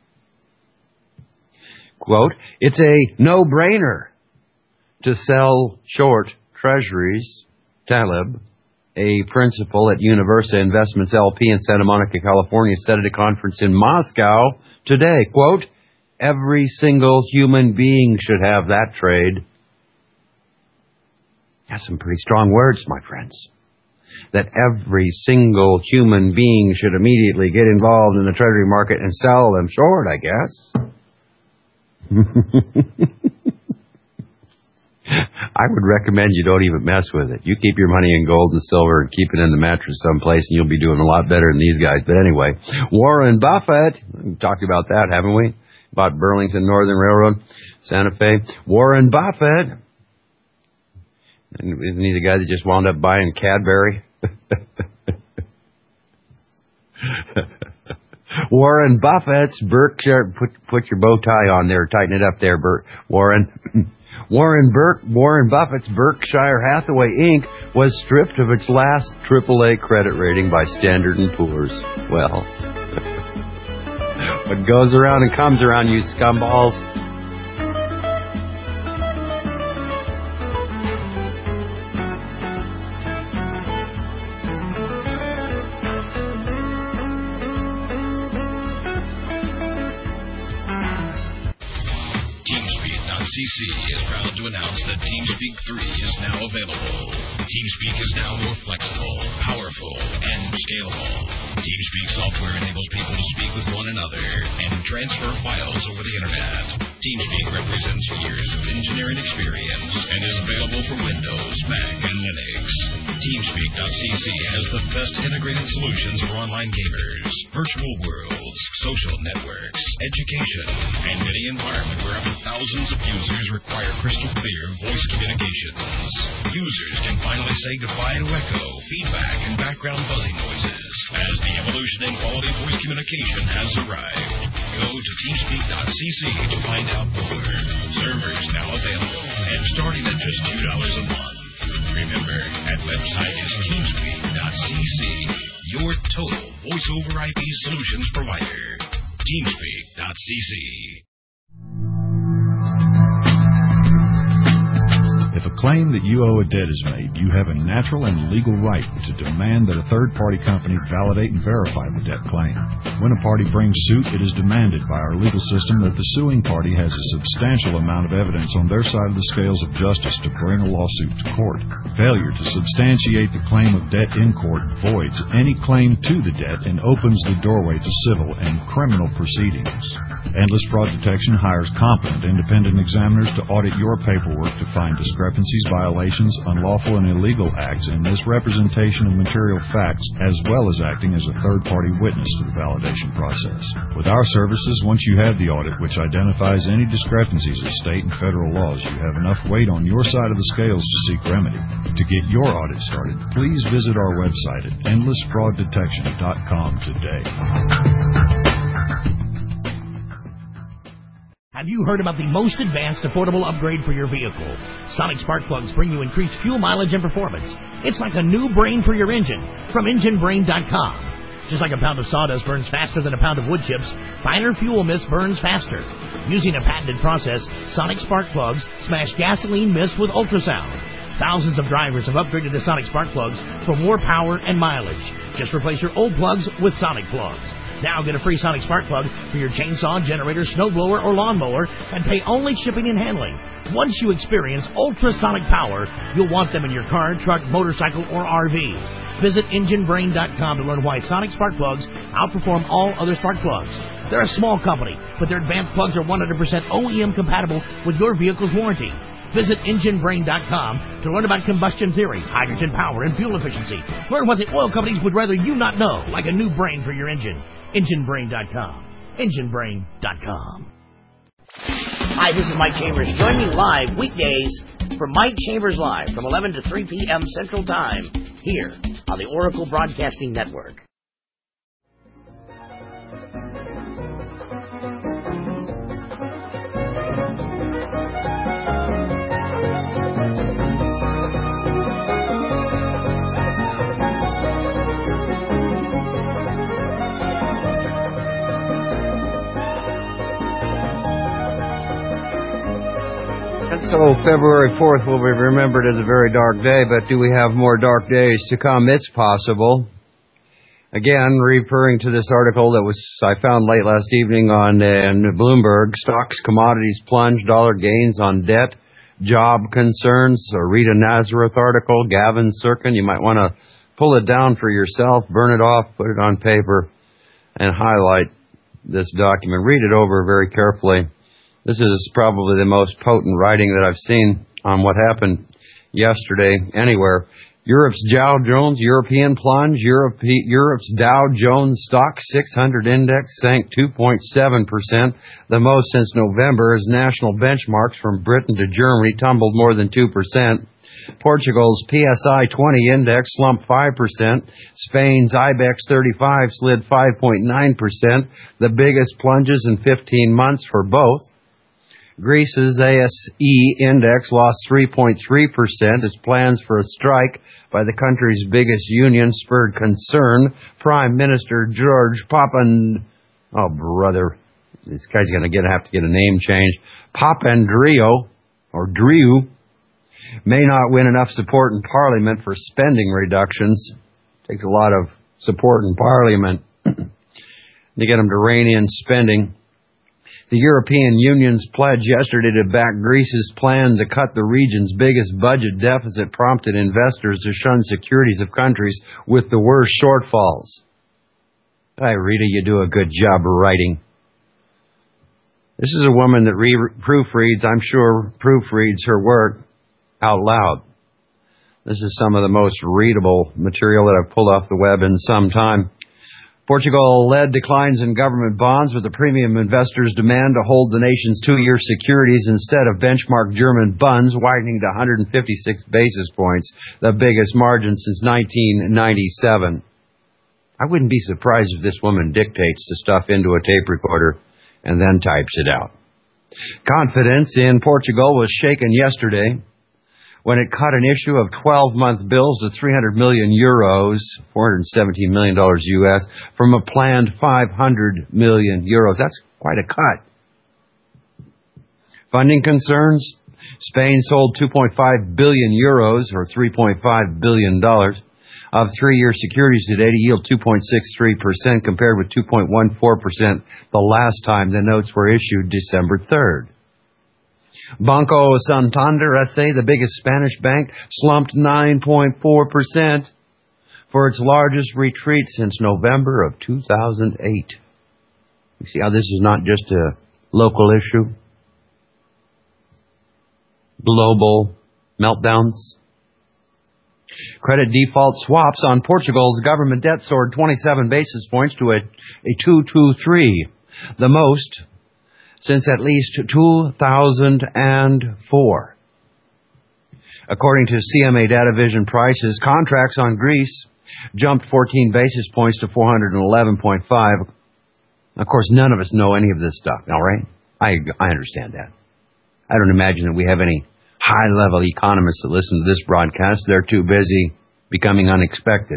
Quote, it's a no-brainer to sell short treasuries. Taleb, a principal at Universa Investments LP in Santa Monica, California, said at a conference in Moscow today, quote, every single human being should have that trade. That's some pretty strong words, my friends. That every single human being should immediately get involved in the treasury market and sell them short, I guess. I would recommend you don't even mess with it. You keep your money in gold and silver and keep it in the mattress someplace, and you'll be doing a lot better than these guys. But anyway, Warren Buffett, we talked about that, haven't we? About Burlington Northern Railroad, Santa Fe. Warren Buffett, isn't he the guy that just wound up buying Cadbury? Warren Buffett's Berkshire, put your bow tie on there, tighten it up there, Warren. Warren Buffett's Berkshire Hathaway Inc. was stripped of its last AAA credit rating by Standard & Poor's. Well, what goes around and comes around, you scumballs. CC is proud to announce that TeamSpeak 3 is now available. TeamSpeak is now more flexible, powerful, and scalable. TeamSpeak software enables people to speak with one another and transfer files over the internet. TeamSpeak represents years of engineering experience and is available for Windows, Mac, and Linux. TeamSpeak.cc has the best integrated solutions for online gamers, virtual worlds, social networks, education, and any environment where up to thousands of users require crystal clear voice communications. Users can finally say goodbye to echo, feedback, and background buzzing noises as the evolution in quality voice communication has arrived. Go to TeamSpeak.cc to find out more. Servers now available and starting at just $2 a month. Remember, that website is TeamSpeak.cc, your total voice-over IP solutions provider. TeamSpeak.cc. If a claim that you owe a debt is made, you have a natural and legal right to demand that a third-party company validate and verify the debt claim. When a party brings suit, it is demanded by our legal system that the suing party has a substantial amount of evidence on their side of the scales of justice to bring a lawsuit to court. Failure to substantiate the claim of debt in court voids any claim to the debt and opens the doorway to civil and criminal proceedings. Endless Fraud Detection hires competent independent examiners to audit your paperwork to find discrepancies, violations, unlawful and illegal acts, and misrepresentation of material facts, as well as acting as a third-party witness to the validation process. With our services, once you have the audit, which identifies any discrepancies of state and federal laws, you have enough weight on your side of the scales to seek remedy. To get your audit started, please visit our website at endlessfrauddetection.com today. Have you heard about the most advanced affordable upgrade for your vehicle? Sonic spark plugs bring you increased fuel mileage and performance. It's like a new brain for your engine from EngineBrain.com. Just like a pound of sawdust burns faster than a pound of wood chips, finer fuel mist burns faster. Using a patented process, Sonic spark plugs smash gasoline mist with ultrasound. Thousands of drivers have upgraded to Sonic spark plugs for more power and mileage. Just replace your old plugs with Sonic plugs. Now get a free Sonic spark plug for your chainsaw, generator, snowblower, or lawnmower and pay only shipping and handling. Once you experience ultrasonic power, you'll want them in your car, truck, motorcycle, or RV. Visit EngineBrain.com to learn why Sonic spark plugs outperform all other spark plugs. They're a small company, but their advanced plugs are 100% OEM compatible with your vehicle's warranty. Visit EngineBrain.com to learn about combustion theory, hydrogen power, and fuel efficiency. Learn what the oil companies would rather you not know, like a new brain for your engine. EngineBrain.com. EngineBrain.com. Hi, this is Mike Chambers. Join me live weekdays for Mike Chambers Live from 11 to 3 p.m. Central Time here on the Oracle Broadcasting Network. So February 4th will be remembered as a very dark day, but do we have more dark days to come? It's possible. Again, referring to this article that I found late last evening on Bloomberg, stocks, commodities plunge, dollar gains on debt, job concerns, a Rita Nazareth article, Gavin Sirkin. You might want to pull it down for yourself, burn it off, put it on paper, and highlight this document. Read it over very carefully. This is probably the most potent writing that I've seen on what happened yesterday anywhere. Europe's Dow Jones European plunge. Europe's Dow Jones stock 600 index sank 2.7%, the most since November, as national benchmarks from Britain to Germany tumbled more than 2%. Portugal's PSI 20 index slumped 5%. Spain's IBEX 35 slid 5.9%, the biggest plunges in 15 months for both. Greece's ASE index lost 3.3% as plans for a strike by the country's biggest union spurred concern. Prime Minister George this guy's going to have to get a name change. Papandreou, or Drew, may not win enough support in Parliament for spending reductions. Takes a lot of support in Parliament to get him to rein in spending. The European Union's pledge yesterday to back Greece's plan to cut the region's biggest budget deficit prompted investors to shun securities of countries with the worst shortfalls. Hi, Rita, you do a good job of writing. This is a woman that proofreads, I'm sure, proofreads her work out loud. This is some of the most readable material that I've pulled off the web in some time. Portugal led declines in government bonds with the premium investors' demand to hold the nation's 2-year securities instead of benchmark German bunds, widening to 156 basis points, the biggest margin since 1997. I wouldn't be surprised if this woman dictates the stuff into a tape recorder and then types it out. Confidence in Portugal was shaken yesterday when it cut an issue of 12-month bills to 300 million euros, $417 million U.S., from a planned 500 million euros. That's quite a cut. Funding concerns? Spain sold 2.5 billion euros, or $3.5 billion, of 3-year securities today to yield 2.63% compared with 2.14% the last time the notes were issued December 3rd. Banco Santander S.A., the biggest Spanish bank, slumped 9.4% for its largest retreat since November of 2008. You see how this is not just a local issue? Global meltdowns. Credit default swaps on Portugal's government debt soared 27 basis points to a 223, the most since at least 2004. According to CMA Data Vision prices, contracts on Greece jumped 14 basis points to 411.5. Of course, none of us know any of this stuff, all right? I understand that. I don't imagine that we have any high-level economists that listen to this broadcast. They're too busy becoming unexpected.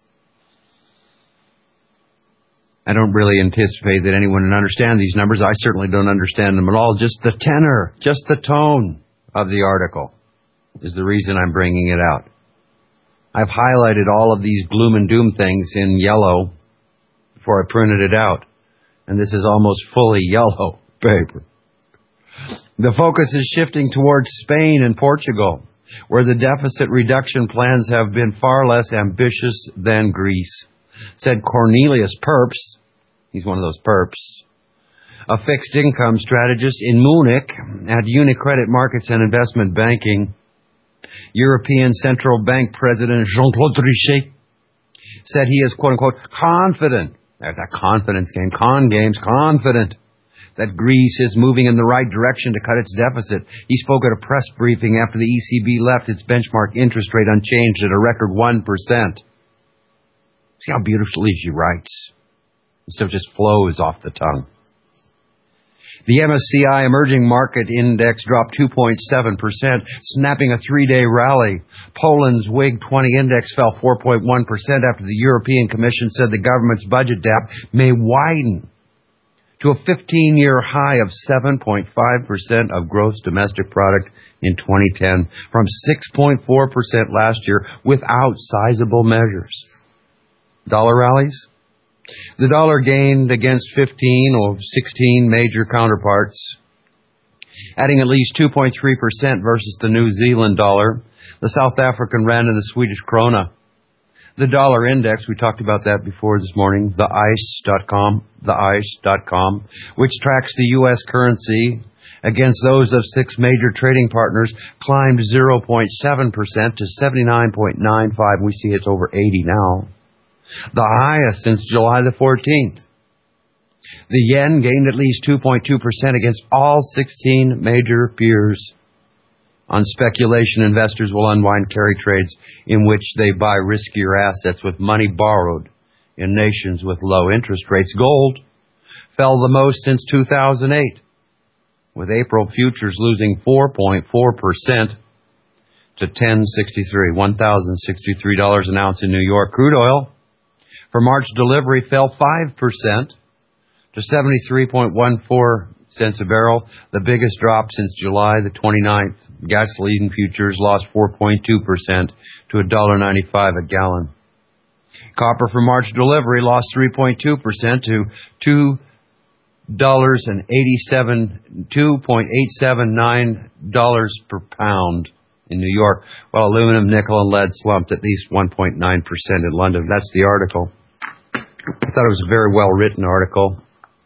I don't really anticipate that anyone would understand these numbers. I certainly don't understand them at all. Just the tenor, just the tone of the article is the reason I'm bringing it out. I've highlighted all of these gloom and doom things in yellow before I printed it out. And this is almost fully yellow paper. The focus is shifting towards Spain and Portugal, where the deficit reduction plans have been far less ambitious than Greece, said Cornelius Perps. He's one of those perps. A fixed income strategist in Munich at Unicredit Markets and Investment Banking. European Central Bank President Jean-Claude Trichet said he is, quote-unquote, confident. There's that confidence game, confident that Greece is moving in the right direction to cut its deficit. He spoke at a press briefing after the ECB left its benchmark interest rate unchanged at a record 1%. See how beautifully she writes. The stuff just flows off the tongue. The MSCI Emerging Market Index dropped 2.7%, snapping a 3-day rally. Poland's WIG 20 index fell 4.1% after the European Commission said the government's budget gap may widen to a 15-year high of 7.5% of gross domestic product in 2010 from 6.4% last year without sizable measures. Dollar rallies? The dollar gained against 15 or 16 major counterparts, adding at least 2.3% versus the New Zealand dollar, the South African rand, and the Swedish krona. The dollar index, we talked about that before this morning, the ICE.com, which tracks the U.S. currency against those of 6 major trading partners, climbed 0.7% to 79.95. We see it's over 80 now. The highest since July the 14th. The yen gained at least 2.2% against all 16 major peers. On speculation, investors will unwind carry trades in which they buy riskier assets with money borrowed in nations with low interest rates. Gold fell the most since 2008, with April futures losing 4.4% to $1,063 an ounce in New York. Crude oil for March delivery fell 5% to 73.14 cents a barrel, the biggest drop since July the 29th. Gasoline futures lost 4.2% to $1.95 a gallon. Copper for March delivery lost 3.2% to $2.879 per pound in New York, while aluminum, nickel, and lead slumped at least 1.9% in London. That's the article. I thought it was a very well-written article.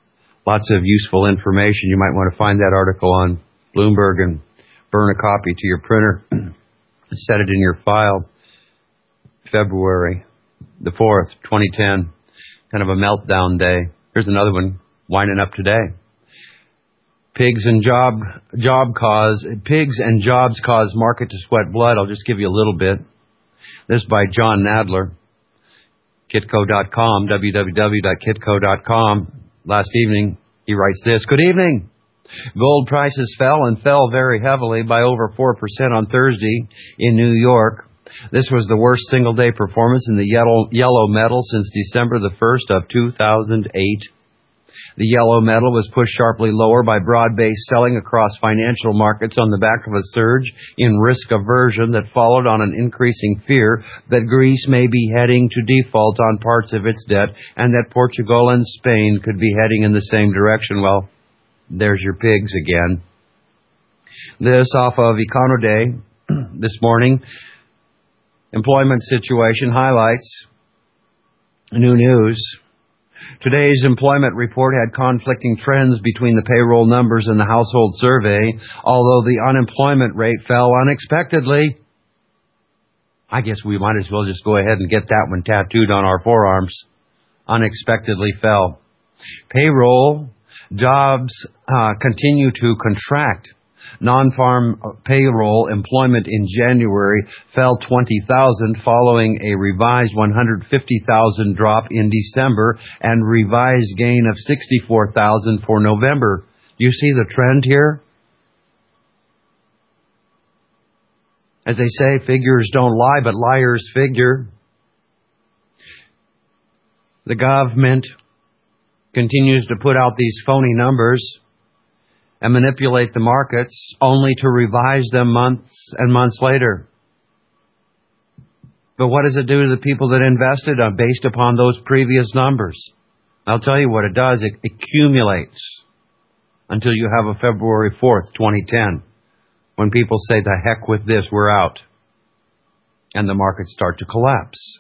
Lots of useful information. You might want to find that article on Bloomberg and burn a copy to your printer. Set it in your file. February the 4th, 2010. Kind of a meltdown day. Here's another one winding up today. Pigs and jobs cause market to sweat blood. I'll just give you a little bit. This is by John Nadler. Kitco.com, www.kitco.com. Last evening, he writes this. Good evening. Gold prices fell very heavily by over 4% on Thursday in New York. This was the worst single-day performance in the yellow metal since December the 1st of 2008. The yellow metal was pushed sharply lower by broad-based selling across financial markets on the back of a surge in risk aversion that followed on an increasing fear that Greece may be heading to default on parts of its debt and that Portugal and Spain could be heading in the same direction. Well, there's your pigs again. This off of Econoday this morning. Employment situation highlights. New news. Today's employment report had conflicting trends between the payroll numbers and the household survey, although the unemployment rate fell unexpectedly. I guess we might as well just go ahead and get that one tattooed on our forearms. Unexpectedly fell. Payroll jobs continue to contract. Non-farm payroll employment in January fell 20,000 following a revised 150,000 drop in December and revised gain of 64,000 for November. Do you see the trend here? As they say, figures don't lie, but liars figure. The government continues to put out these phony numbers and manipulate the markets only to revise them months and months later. But what does it do to the people that invested based upon those previous numbers? I'll tell you what it does. It accumulates until you have a February 4th, 2010, when people say, the heck with this, we're out. And the markets start to collapse.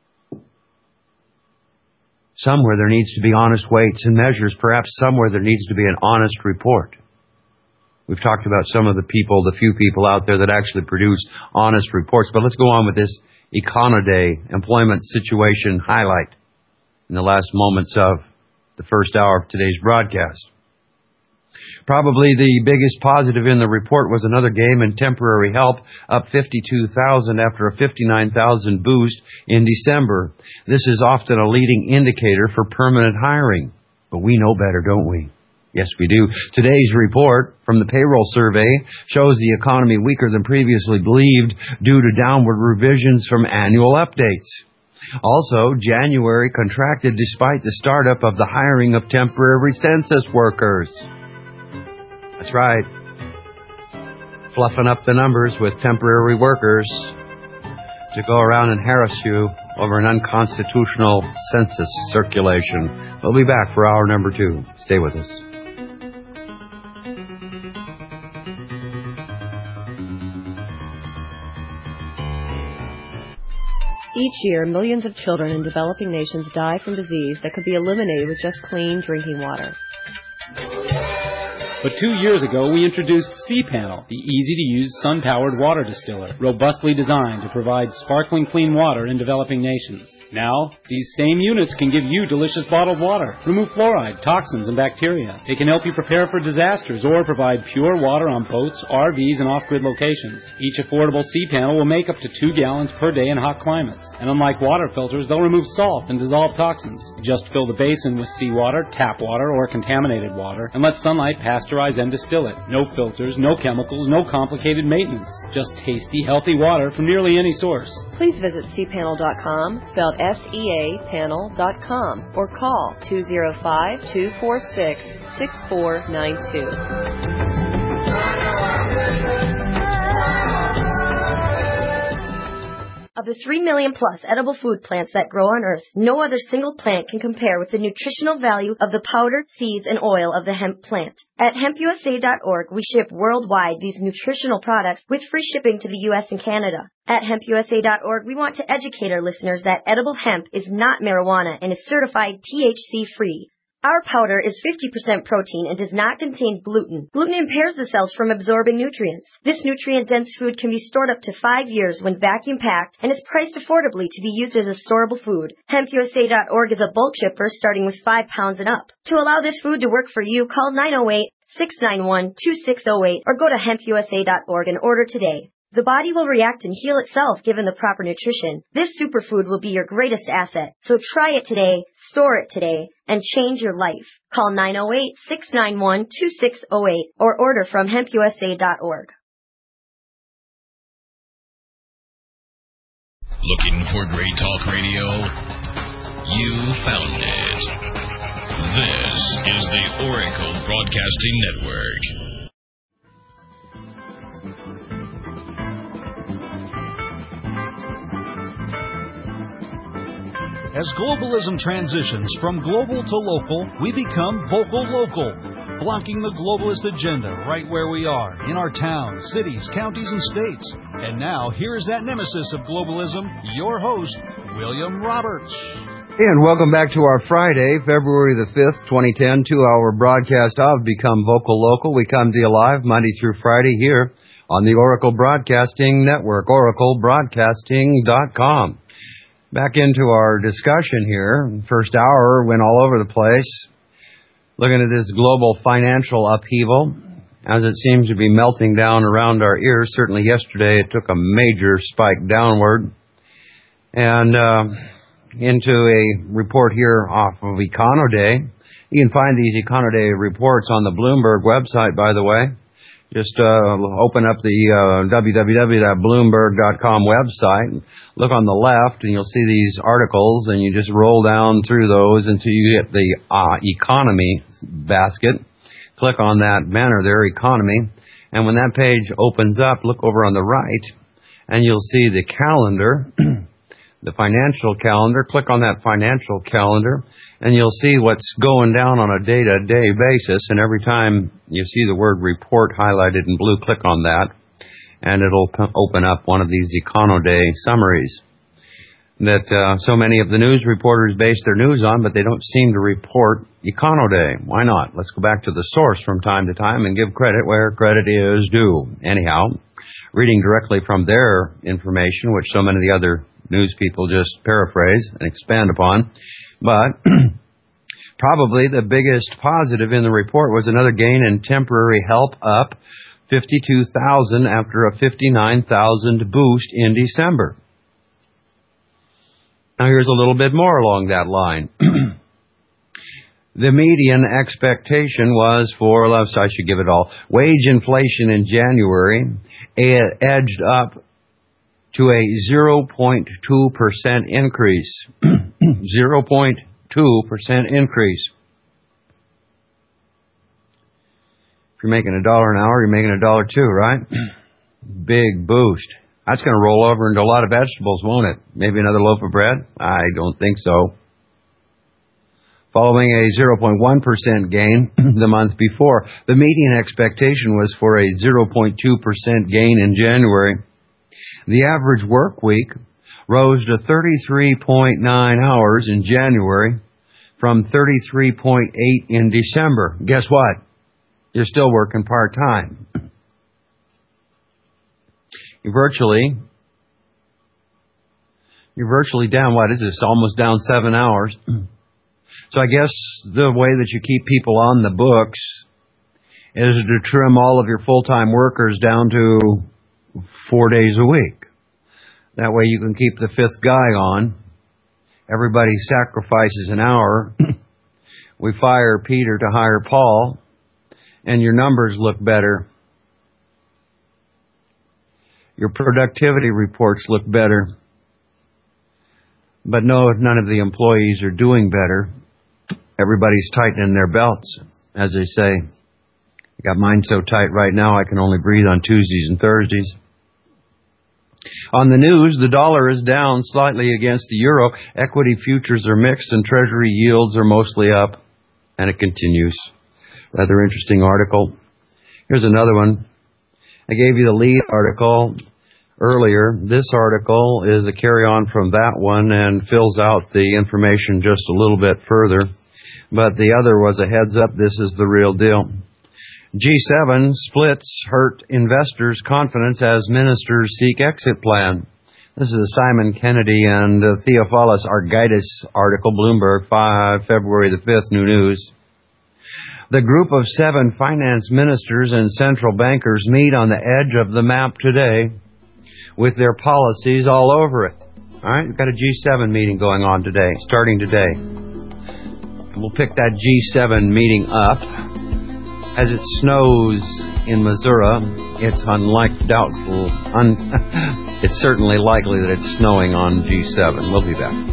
Somewhere there needs to be honest weights and measures. Perhaps somewhere there needs to be an honest report. We've talked about some of the few people out there that actually produce honest reports. But let's go on with this Econoday employment situation highlight in the last moments of the first hour of today's broadcast. Probably the biggest positive in the report was another game in temporary help, up 52,000 after a 59,000 boost in December. This is often a leading indicator for permanent hiring. But we know better, don't we? Yes, we do. Today's report from the payroll survey shows the economy weaker than previously believed due to downward revisions from annual updates. Also, January contracted despite the startup of the hiring of temporary census workers. That's right. Fluffing up the numbers with temporary workers to go around and harass you over an unconstitutional census circulation. We'll be back for hour number 2. Stay with us. Each year, millions of children in developing nations die from disease that could be eliminated with just clean drinking water. But 2 years ago, we introduced cPanel, the easy-to-use sun-powered water distiller, robustly designed to provide sparkling clean water in developing nations. Now, these same units can give you delicious bottled water, remove fluoride, toxins, and bacteria. It can help you prepare for disasters or provide pure water on boats, RVs, and off-grid locations. Each affordable cPanel will make up to 2 gallons per day in hot climates. And unlike water filters, they'll remove salt and dissolve toxins. Just fill the basin with seawater, tap water, or contaminated water, and let sunlight pasteurize and distill it. No filters, no chemicals, no complicated maintenance. Just tasty, healthy water from nearly any source. Please visit cpanel.com, spelled SEA panel.com, or call 205-246-6492. Of the 3 million plus edible food plants that grow on Earth, no other single plant can compare with the nutritional value of the powder, seeds, and oil of the hemp plant. At hempusa.org, we ship worldwide these nutritional products with free shipping to the U.S. and Canada. At hempusa.org, we want to educate our listeners that edible hemp is not marijuana and is certified THC-free. Our powder is 50% protein and does not contain gluten. Gluten impairs the cells from absorbing nutrients. This nutrient-dense food can be stored up to 5 years when vacuum-packed and is priced affordably to be used as a storable food. HempUSA.org is a bulk shipper starting with 5 pounds and up. To allow this food to work for you, call 908-691-2608 or go to HempUSA.org and order today. The body will react and heal itself given the proper nutrition. This superfood will be your greatest asset. So try it today, store it today, and change your life. Call 908-691-2608 or order from HempUSA.org. Looking for great talk radio? You found it. This is the Oracle Broadcasting Network. As globalism transitions from global to local, we become vocal local, blocking the globalist agenda right where we are, in our towns, cities, counties, and states. And now, here's that nemesis of globalism, your host, William Roberts. And welcome back to our Friday, February the 5th, 2010, 2-hour broadcast of Become Vocal Local. We come to you live Monday through Friday here on the Oracle Broadcasting Network, oraclebroadcasting.com. Back into our discussion here. First hour went all over the place, looking at this global financial upheaval as it seems to be melting down around our ears. Certainly yesterday it took a major spike downward. And into a report here off of Econoday. You can find these Econoday reports on the Bloomberg website, by the way. Just open up the www.bloomberg.com website, look on the left, and you'll see these articles, and you just roll down through those until you get the economy basket. Click on that banner there, economy, and when that page opens up, look over on the right, and you'll see the calendar, the financial calendar. Click on that financial calendar, and you'll see what's going down on a day-to-day basis. And every time you see the word report highlighted in blue, click on that, and it'll open up one of these Econoday summaries that so many of the news reporters base their news on, but they don't seem to report Econoday. Why not? Let's go back to the source from time to time and give credit where credit is due. Anyhow, reading directly from their information, which so many of the other news people just paraphrase and expand upon. But probably the biggest positive in the report was another gain in temporary help, up 52,000 after a 59,000 boost in December. Now here's a little bit more along that line. The median expectation was for, I should give it all, wage inflation in January edged up to a 0.2% increase. 0.2% increase. If you're making $1 an hour, you're making $1.02, right? Big boost. That's going to roll over into a lot of vegetables, won't it? Maybe another loaf of bread? I don't think so. Following a 0.1% gain the month before, the median expectation was for a 0.2% gain in January. The average work week rose to 33.9 hours in January from 33.8 in December. Guess what? You're still working part-time. You're virtually down, what is this, almost down 7 hours. So I guess the way that you keep people on the books is to trim all of your full-time workers down to 4 days a week. That way you can keep the fifth guy on. Everybody sacrifices an hour. We fire Peter to hire Paul, and your numbers look better. Your productivity reports look better. But no, none of the employees are doing better. Everybody's tightening their belts, as they say. I got mine so tight right now I can only breathe on Tuesdays and Thursdays. On the news, the dollar is down slightly against the euro. Equity futures are mixed and treasury yields are mostly up. And it continues. Rather interesting article. Here's another one. I gave you the lead article earlier. This article is a carry-on from that one and fills out the information just a little bit further. but the other was a heads up, this is the real deal. G7 splits hurt investors' confidence as ministers seek exit plan. This is a Simon Kennedy and Theophilus Argytis article, Bloomberg, February the 5th, New News. The group of 7 finance ministers and central bankers meet on the edge of the map today with their policies all over it. All right, we've got a G7 meeting going on today, starting today. We'll pick that G7 meeting up. As it snows in Missouri, it's it's certainly likely that it's snowing on G7. We'll be back.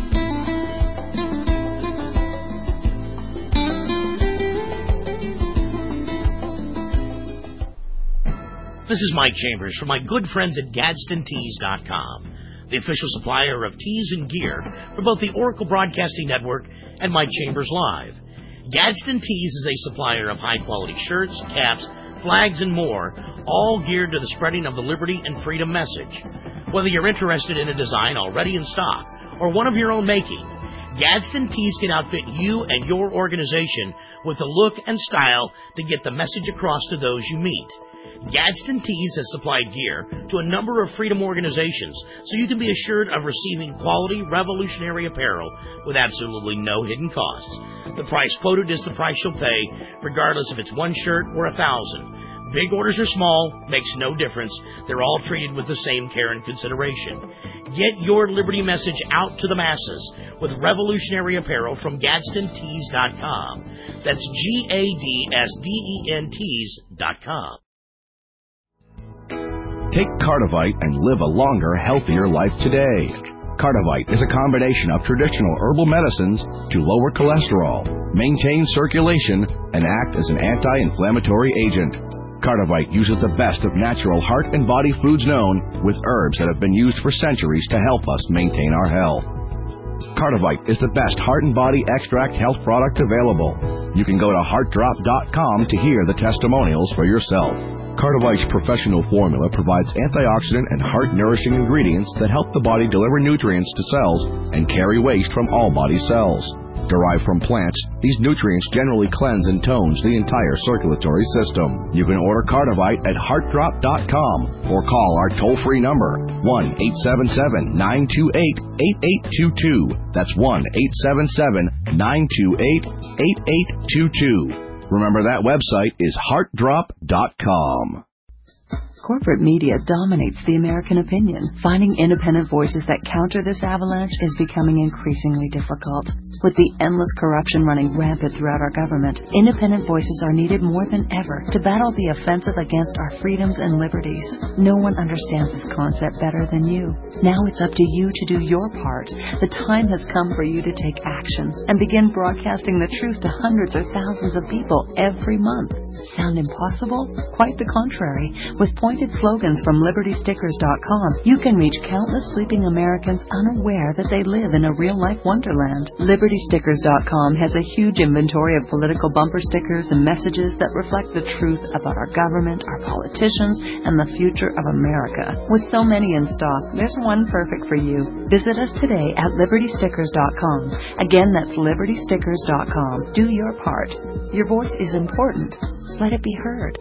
This is Mike Chambers from my good friends at GadsdenTees.com, the official supplier of tees and gear for both the Oracle Broadcasting Network and Mike Chambers Live. Gadsden Tees is a supplier of high-quality shirts, caps, flags, and more, all geared to the spreading of the liberty and freedom message. Whether you're interested in a design already in stock or one of your own making, Gadsden Tees can outfit you and your organization with the look and style to get the message across to those you meet. Gadsden Tees has supplied gear to a number of freedom organizations, so you can be assured of receiving quality, revolutionary apparel with absolutely no hidden costs. The price quoted is the price you'll pay, regardless if it's one shirt or 1,000. Big orders or small, makes no difference. They're all treated with the same care and consideration. Get your liberty message out to the masses with revolutionary apparel from GadsdenTees.com. That's GADSDENTees.com. Take Cardivite and live a longer, healthier life today. Cardivite is a combination of traditional herbal medicines to lower cholesterol, maintain circulation, and act as an anti-inflammatory agent. Cardivite uses the best of natural heart and body foods known, with herbs that have been used for centuries to help us maintain our health. Cardivite is the best heart and body extract health product available. You can go to heartdrop.com to hear the testimonials for yourself. Cardivite's professional formula provides antioxidant and heart-nourishing ingredients that help the body deliver nutrients to cells and carry waste from all body cells. Derived from plants, these nutrients generally cleanse and tones the entire circulatory system. You can order Cardivite at heartdrop.com or call our toll-free number, 1-877-928-8822. That's 1-877-928-8822. Remember, that website is heartdrop.com. Corporate media dominates the American opinion. Finding independent voices that counter this avalanche is becoming increasingly difficult. With the endless corruption running rampant throughout our government, independent voices are needed more than ever to battle the offensive against our freedoms and liberties. No one understands this concept better than you. Now it's up to you to do your part. The time has come for you to take action and begin broadcasting the truth to hundreds or thousands of people every month. Sound impossible? Quite the contrary. With pointed slogans from LibertyStickers.com, you can reach countless sleeping Americans unaware that they live in a real-life wonderland. LibertyStickers.com has a huge inventory of political bumper stickers and messages that reflect the truth about our government, our politicians, and the future of America. With so many in stock, there's one perfect for you. Visit us today at LibertyStickers.com. Again, that's LibertyStickers.com. Do your part. Your voice is important. Let it be heard.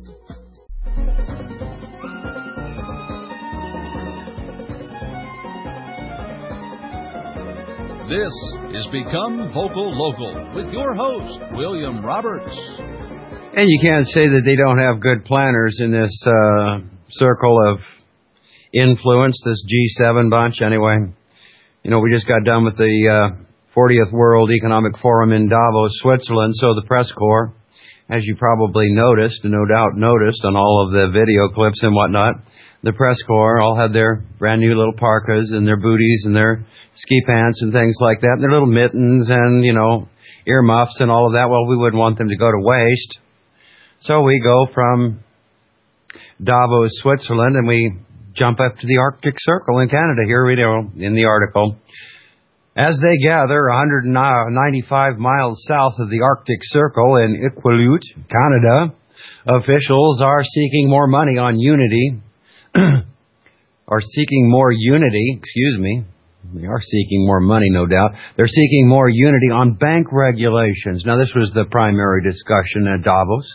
This is Become Vocal Local with your host, William Roberts. And you can't say that they don't have good planners in this circle of influence, this G7 bunch anyway. You know, we just got done with the 40th World Economic Forum in Davos, Switzerland, so the press corps, as you probably noticed, and no doubt noticed on all of the video clips and whatnot, the press corps all had their brand new little parkas and their booties and their ski pants and things like that, and their little mittens and, you know, earmuffs and all of that. Well, we wouldn't want them to go to waste. So we go from Davos, Switzerland, and we jump up to the Arctic Circle in Canada. Here we go in the article. As they gather 195 miles south of the Arctic Circle in Iqaluit, Canada, officials are seeking more unity They are seeking more money, no doubt. They're seeking more unity on bank regulations. Now, this was the primary discussion at Davos.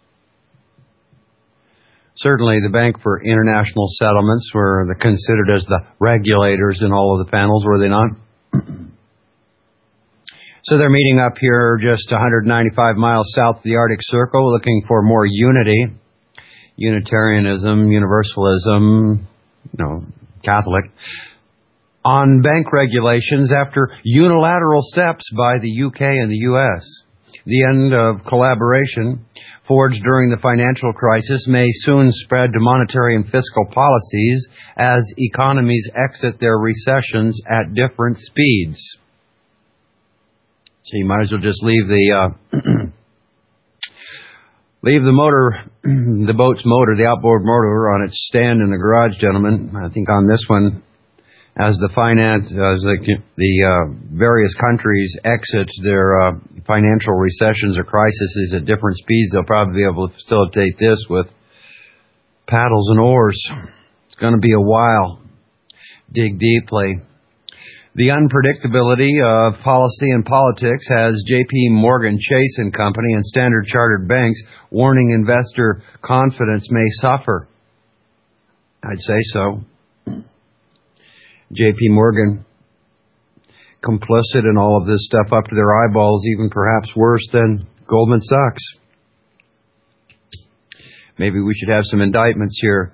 Certainly, the Bank for International Settlements were considered as the regulators in all of the panels, were they not? So they're meeting up here just 195 miles south of the Arctic Circle, looking for more unity. Unitarianism, Universalism, Catholic, on bank regulations after unilateral steps by the UK and the US. The end of collaboration forged during the financial crisis may soon spread to monetary and fiscal policies as economies exit their recessions at different speeds. So you might as well just leave the motor, the boat's motor, the outboard motor on its stand in the garage, gentlemen. I think on this one, as the various countries exit their financial recessions or crises at different speeds, they'll probably be able to facilitate this with paddles and oars. It's going to be a while. Dig deeply. The unpredictability of policy and politics has J.P. Morgan Chase and Company and Standard Chartered banks warning investor confidence may suffer. I'd say so. J.P. Morgan complicit in all of this stuff up to their eyeballs, even perhaps worse than Goldman Sachs. Maybe we should have some indictments here.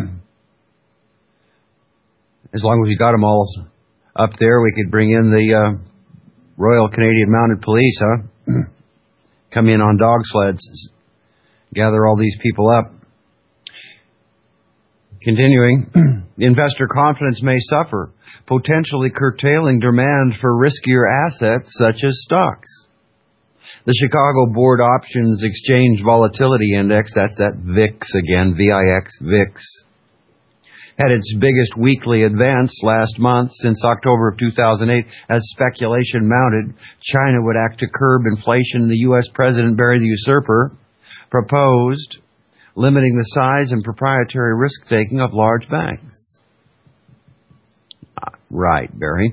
As long as we got them all up there, we could bring in the Royal Canadian Mounted Police, huh? Come in on dog sleds, gather all these people up. Continuing, investor confidence may suffer, potentially curtailing demand for riskier assets such as stocks. The Chicago Board Options Exchange Volatility Index, that's that VIX again, VIX, VIX, had its biggest weekly advance last month since October of 2008 as speculation mounted China would act to curb inflation. The U.S. President Barry the Usurper proposed limiting the size and proprietary risk-taking of large banks. Right, Barry.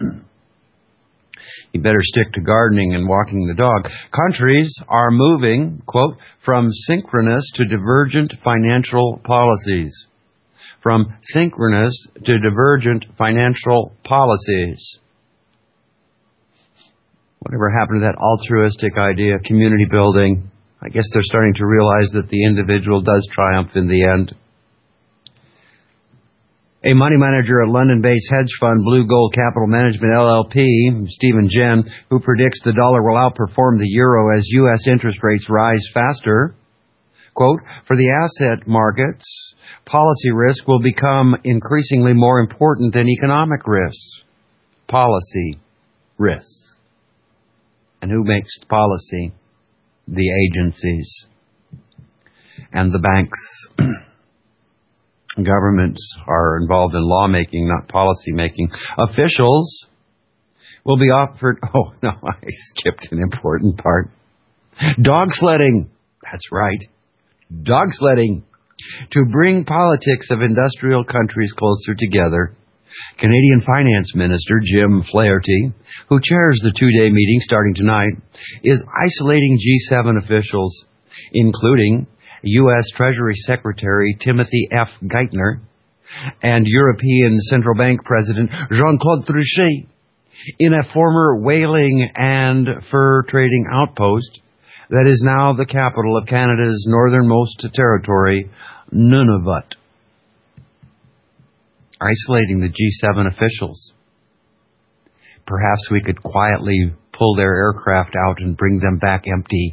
You better stick to gardening and walking the dog. Countries are moving, quote, from synchronous to divergent financial policies. From synchronous to divergent financial policies. Whatever happened to that altruistic idea, community building? I guess they're starting to realize that the individual does triumph in the end. A money manager at London-based hedge fund Blue Gold Capital Management LLP, Stephen Jen, who predicts the dollar will outperform the euro as U.S. interest rates rise faster, quote, for the asset markets, policy risk will become increasingly more important than economic risks. Policy risks. And who makes policy? The agencies and the banks. Governments are involved in lawmaking, not policy making. Officials will be offered... Oh, no, I skipped an important part. Dog sledding. That's right. Dog sledding. To bring politics of industrial countries closer together, Canadian Finance Minister Jim Flaherty, who chairs the two-day meeting starting tonight, is isolating G7 officials, including U.S. Treasury Secretary Timothy F. Geithner and European Central Bank President Jean-Claude Trichet, in a former whaling and fur trading outpost that is now the capital of Canada's northernmost territory, Nunavut. Isolating the G7 officials. Perhaps we could quietly pull their aircraft out and bring them back empty.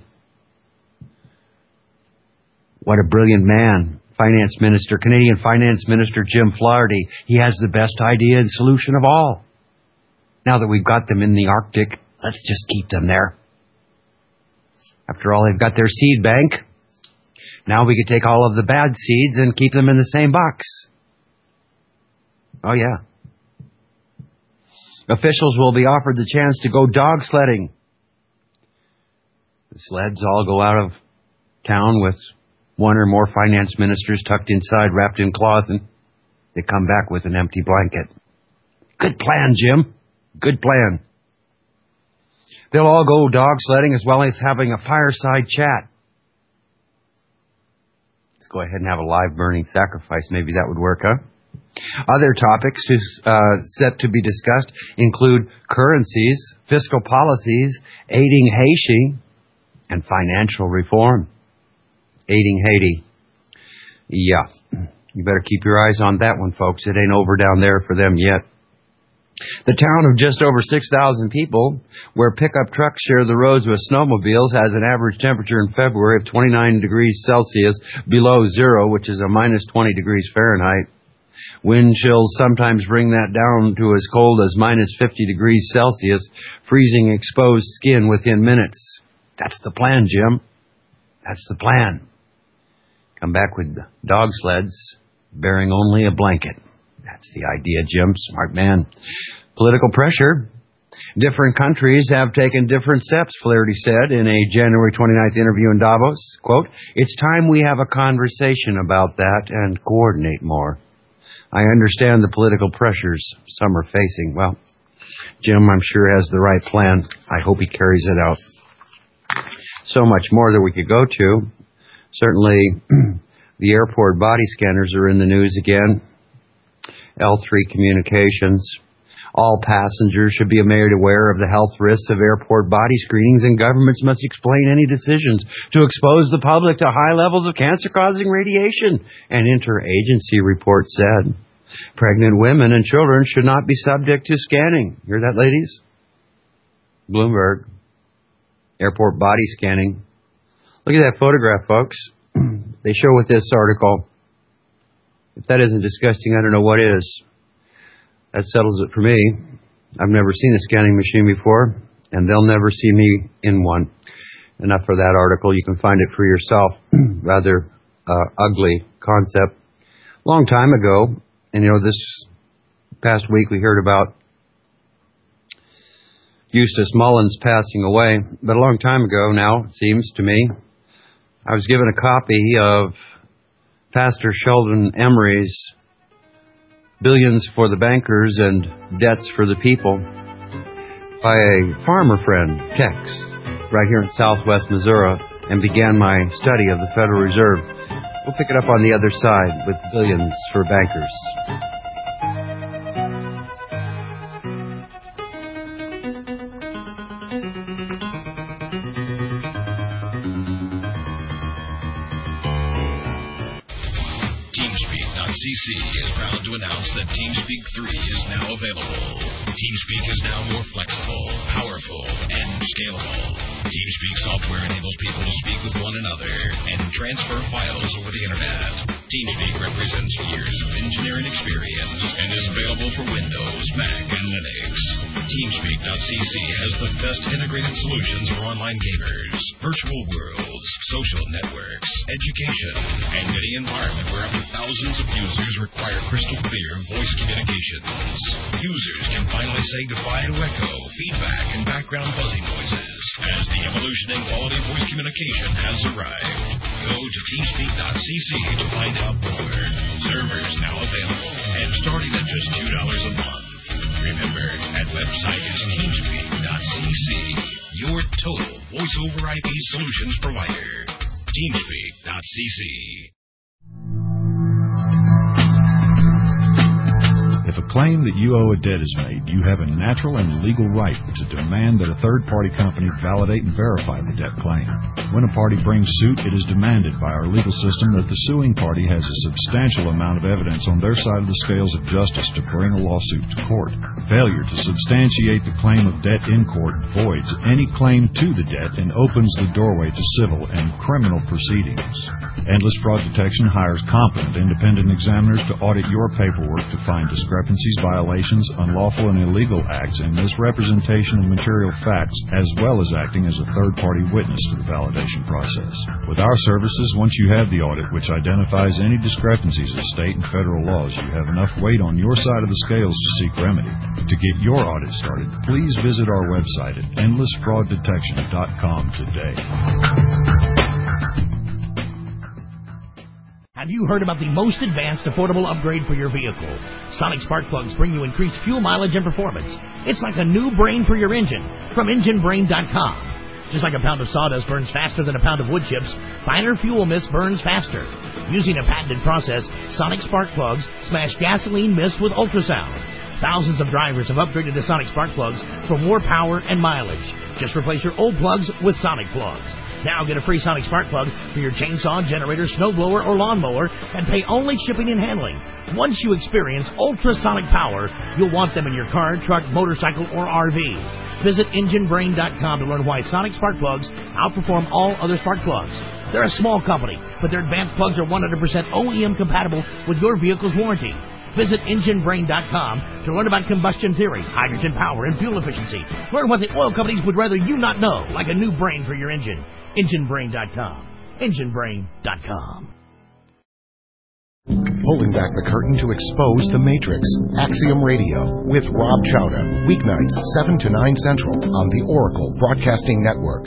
What a brilliant man. Canadian Finance Minister Jim Flaherty. He has the best idea and solution of all. Now that we've got them in the Arctic, let's just keep them there. After all, they've got their seed bank. Now we could take all of the bad seeds and keep them in the same box. Oh, yeah. Officials will be offered the chance to go dog sledding. The sleds all go out of town with one or more finance ministers tucked inside, wrapped in cloth, and they come back with an empty blanket. Good plan, Jim. Good plan. They'll all go dog sledding as well as having a fireside chat. Let's go ahead and have a live burning sacrifice. Maybe that would work, huh? Other topics set to be discussed include currencies, fiscal policies, aiding Haiti, and financial reform. Aiding Haiti. Yeah. You better keep your eyes on that one, folks. It ain't over down there for them yet. The town of just over 6,000 people, where pickup trucks share the roads with snowmobiles, has an average temperature in February of 29 degrees Celsius below zero, which is a minus 20 degrees Fahrenheit. Wind chills sometimes bring that down to as cold as minus 50 degrees Celsius, freezing exposed skin within minutes. That's the plan, Jim. That's the plan. Come back with dog sleds bearing only a blanket. That's the idea, Jim. Smart man. Political pressure. Different countries have taken different steps, Flaherty said in a January 29th interview in Davos. Quote, "It's time we have a conversation about that and coordinate more. I understand the political pressures some are facing." Well, Jim, I'm sure, has the right plan. I hope he carries it out. So much more that we could go to. Certainly, the airport body scanners are in the news again. L3 Communications. All passengers should be made aware of the health risks of airport body screenings, and governments must explain any decisions to expose the public to high levels of cancer-causing radiation, an interagency report said. Pregnant women and children should not be subject to scanning. Hear that, ladies? Bloomberg. Airport body scanning. Look at that photograph, folks. They show with this article. If that isn't disgusting, I don't know what is. That settles it for me. I've never seen a scanning machine before, and they'll never see me in one. Enough for that article. You can find it for yourself. Rather ugly concept. Long time ago, and this past week we heard about Eustace Mullins passing away, but a long time ago now, it seems to me, I was given a copy of Pastor Sheldon Emery's Billions for the Bankers and Debts for the People by a farmer friend, Tex, right here in southwest Missouri, and began my study of the Federal Reserve. We'll pick it up on the other side with Billions for Bankers. TeamSpeak.cc is proud to announce that TeamSpeak 3 is now available. TeamSpeak is now more flexible, powerful, and scalable. TeamSpeak software enables people to speak with one another and transfer files over the internet. TeamSpeak represents years of engineering experience and is available for Windows, Mac, and Linux. TeamSpeak.cc has the best integrated solutions for online gamers, virtual worlds, social networks, education, and any environment where up to thousands of users require crystal clear voice communications. Users can finally say goodbye to echo, feedback, and background buzzing noises as the evolution in quality voice communication has arrived. Go to TeamSpeak.cc to find out more. Servers now available and starting at just $2 a month. Remember, that website is TeamSpeak.cc, your total voice-over IP solutions provider. TeamSpeak.cc. If a claim that you owe a debt is made, you have a natural and legal right to demand that a third-party company validate and verify the debt claim. When a party brings suit, it is demanded by our legal system that the suing party has a substantial amount of evidence on their side of the scales of justice to bring a lawsuit to court. Failure to substantiate the claim of debt in court voids any claim to the debt and opens the doorway to civil and criminal proceedings. Endless Fraud Detection hires competent independent examiners to audit your paperwork to find discrepancies, violations, unlawful and illegal acts, and misrepresentation of material facts, as well as acting as a third-party witness to the validation process. With our services, once you have the audit, which identifies any discrepancies of state and federal laws, you have enough weight on your side of the scales to seek remedy. To get your audit started, please visit our website at endlessfrauddetection.com today. Have you heard about the most advanced affordable upgrade for your vehicle? Sonic spark plugs bring you increased fuel mileage and performance. It's like a new brain for your engine from EngineBrain.com. Just like a pound of sawdust burns faster than a pound of wood chips, finer fuel mist burns faster. Using a patented process, Sonic spark plugs smash gasoline mist with ultrasound. Thousands of drivers have upgraded to Sonic spark plugs for more power and mileage. Just replace your old plugs with Sonic plugs. Now get a free Sonic spark plug for your chainsaw, generator, snowblower, or lawnmower and pay only shipping and handling. Once you experience ultrasonic power, you'll want them in your car, truck, motorcycle, or RV. Visit EngineBrain.com to learn why Sonic spark plugs outperform all other spark plugs. They're a small company, but their advanced plugs are 100% OEM compatible with your vehicle's warranty. Visit EngineBrain.com to learn about combustion theory, hydrogen power, and fuel efficiency. Learn what the oil companies would rather you not know, like a new brain for your engine. EngineBrain.com. EngineBrain.com. Pulling back the curtain to expose the Matrix. Axiom Radio with Rob Chowda. Weeknights 7 to 9 Central on the Oracle Broadcasting Network.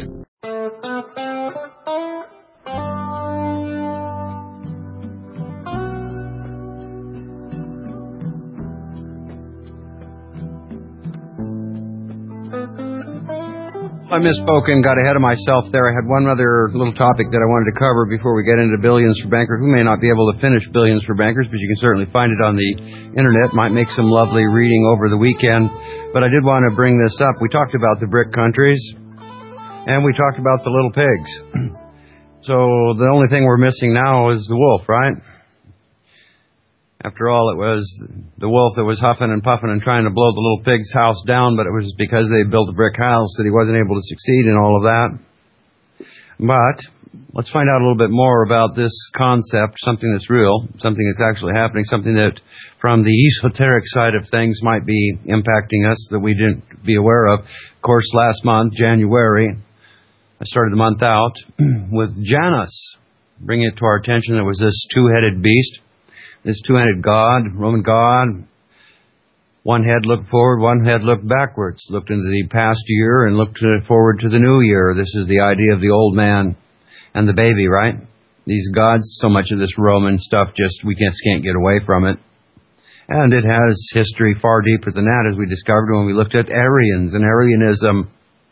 I misspoke and got ahead of myself there. I had one other little topic that I wanted to cover before we get into Billions for Bankers. We may not be able to finish Billions for Bankers, but you can certainly find it on the internet. Might make some lovely reading over the weekend. But I did want to bring this up. We talked about the BRIC countries, and we talked about the little pigs. So the only thing we're missing now is the wolf, right? After all, it was the wolf that was huffing and puffing and trying to blow the little pig's house down, but it was because they built a brick house that he wasn't able to succeed in all of that. But let's find out a little bit more about this concept, something that's real, something that's actually happening, something that from the esoteric side of things might be impacting us that we didn't be aware of. Of course, last month, January, I started the month out with Janus, bringing it to our attention. It was this two-headed beast. This two-headed god, Roman god, one head looked forward, one head looked backwards, looked into the past year and looked forward to the new year. This is the idea of the old man and the baby, right? These gods, so much of this Roman stuff, just we just can't get away from it. And it has history far deeper than that, as we discovered when we looked at Aryans and Aryanism.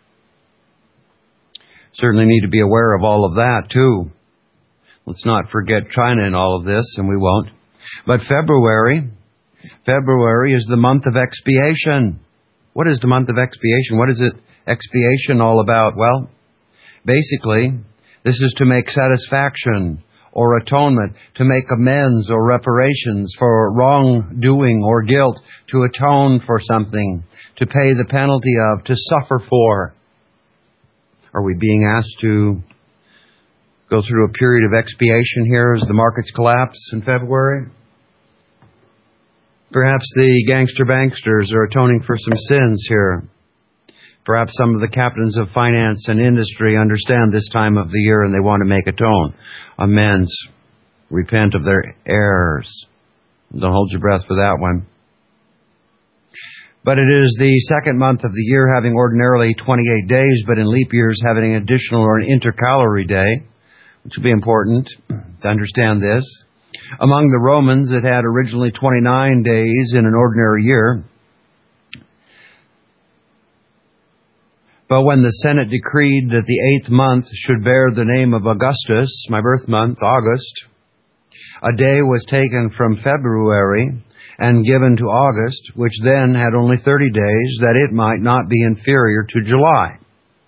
Certainly need to be aware of all of that, too. Let's not forget China in all of this, and we won't. But February is the month of expiation. What is the month of expiation? What is it expiation all about? Well, basically, this is to make satisfaction or atonement, to make amends or reparations for wrongdoing or guilt, to atone for something, to pay the penalty of, to suffer for. Are we being asked to go through a period of expiation here as the markets collapse in February? Perhaps the gangster banksters are atoning for some sins here. Perhaps some of the captains of finance and industry understand this time of the year and they want to make amends, repent of their errors. Don't hold your breath for that one. But it is the second month of the year, having ordinarily 28 days, but in leap years having an additional or an intercalary day, which will be important to understand this. Among the Romans, it had originally 29 days in an ordinary year. But when the Senate decreed that the 8th month should bear the name of Augustus, my birth month, August, a day was taken from February and given to August, which then had only 30 days, that it might not be inferior to July.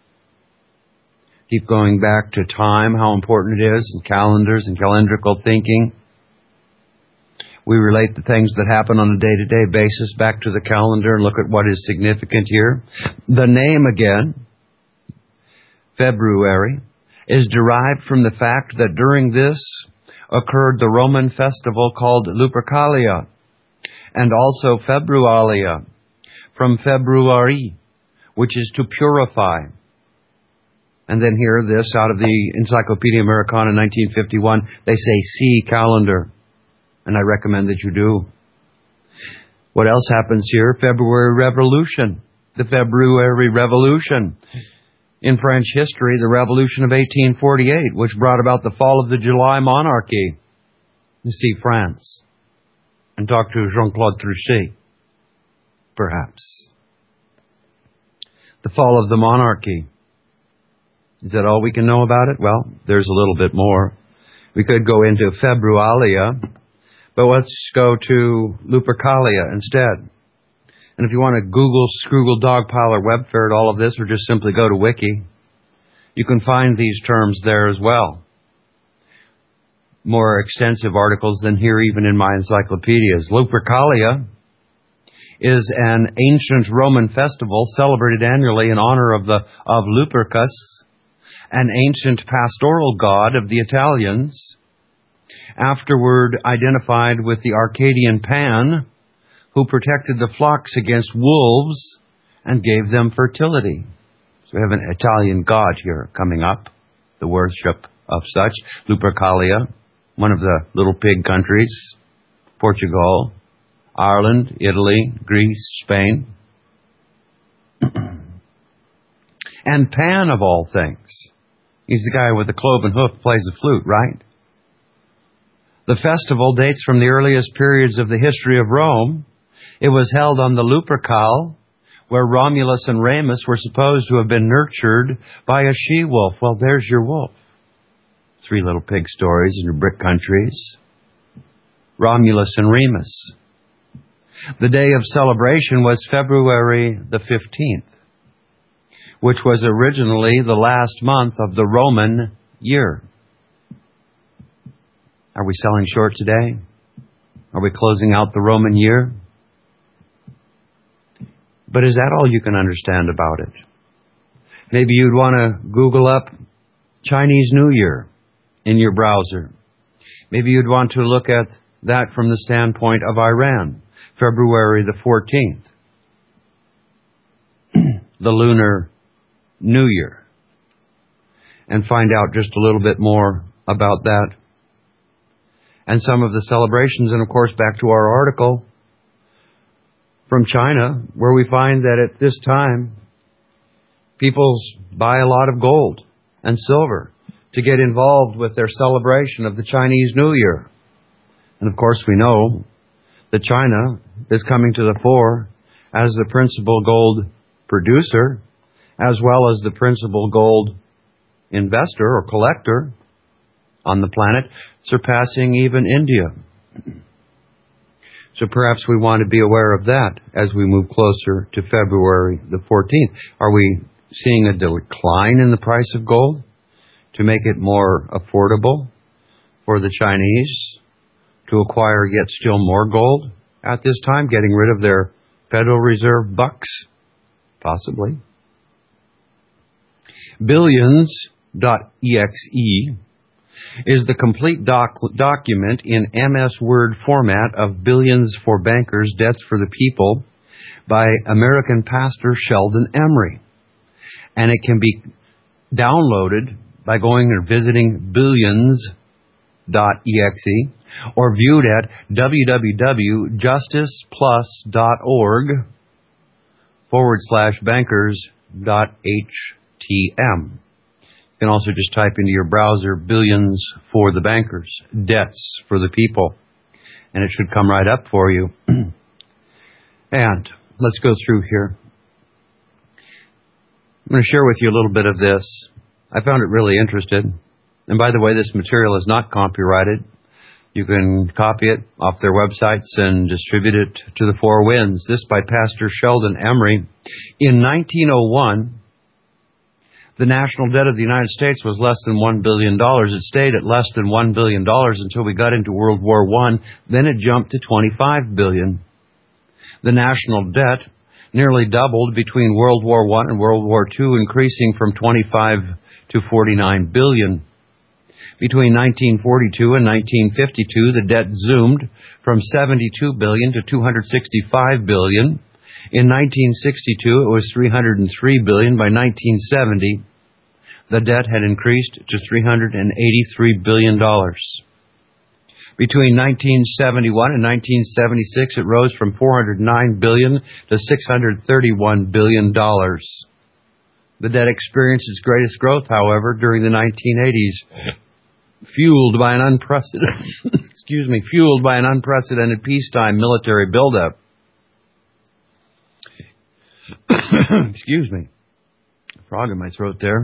Keep going back to time, how important it is, and calendars and calendrical thinking. We relate the things that happen on a day-to-day basis back to the calendar and look at what is significant here. The name, again, February, is derived from the fact that during this occurred the Roman festival called Lupercalia, and also Februalia, from Februari, which is to purify. And then here, this out of the Encyclopedia Americana 1951, they say see calendar. And I recommend that you do. What else happens here? February Revolution. The February Revolution. In French history, the Revolution of 1848, which brought about the fall of the July monarchy. to see France and talk to Jean-Claude Trichet, perhaps. The fall of the monarchy. Is that all we can know about it? Well, there's a little bit more. We could go into Februalia, but let's go to Lupercalia instead. And if you want to Google Scroogle Dogpile or Web Ferret all of this, or just simply go to Wiki, you can find these terms there as well. More extensive articles than here even in my encyclopedias. Lupercalia is an ancient Roman festival celebrated annually in honor of Lupercus, an ancient pastoral god of the Italians, afterward identified with the Arcadian Pan, who protected the flocks against wolves and gave them fertility. So we have an Italian god here coming up, the worship of such. Lupercalia, one of the little pig countries, Portugal, Ireland, Italy, Greece, Spain. And Pan, of all things. He's the guy with the cloven hoof, plays the flute, right? The festival dates from the earliest periods of the history of Rome. It was held on the Lupercal, where Romulus and Remus were supposed to have been nurtured by a she-wolf. Well, there's your wolf. 3 little pig stories in your brick countries. Romulus and Remus. The day of celebration was February the 15th, which was originally the last month of the Roman year. Are we selling short today? Are we closing out the Roman year? But is that all you can understand about it? Maybe you'd want to Google up Chinese New Year in your browser. Maybe you'd want to look at that from the standpoint of Iran, February the 14th, the Lunar New Year, and find out just a little bit more about that and some of the celebrations. And of course, back to our article from China, where we find that at this time, people buy a lot of gold and silver to get involved with their celebration of the Chinese New Year. And of course, we know that China is coming to the fore as the principal gold producer, as well as the principal gold investor or collector on the planet, surpassing even India. So perhaps we want to be aware of that as we move closer to February the 14th. Are we seeing a decline in the price of gold to make it more affordable for the Chinese to acquire yet still more gold at this time, getting rid of their Federal Reserve bucks? Possibly. Billions.exe is the complete document in MS Word format of Billions for Bankers, Debts for the People by American pastor Sheldon Emery. And it can be downloaded by going and visiting billions.exe or viewed at www.justiceplus.org/bankers.htm. You can also just type into your browser Billions for the Bankers, Debts for the People, and it should come right up for you. And let's go through here. I'm going to share with you a little bit of this. I found it really interesting. And by the way, this material is not copyrighted. You can copy it off their websites and distribute it to the four winds. This by Pastor Sheldon Emery. In 1901, the national debt of the United States was less than $1 billion. It stayed at less than $1 billion until we got into World War I. Then it jumped to $25 billion. The national debt nearly doubled between World War I and World War II, increasing from $25 to $49 billion. Between 1942 and 1952, the debt zoomed from $72 billion to $265 billion. In 1962, it was $303 billion. By 1970, the debt had increased to $383 billion. Between 1971 and 1976, it rose from $409 billion to $631 billion. The debt experienced its greatest growth, however, during the 1980s, fueled by an unprecedented fueled by an unprecedented peacetime military buildup. Excuse me. Frog in my throat there.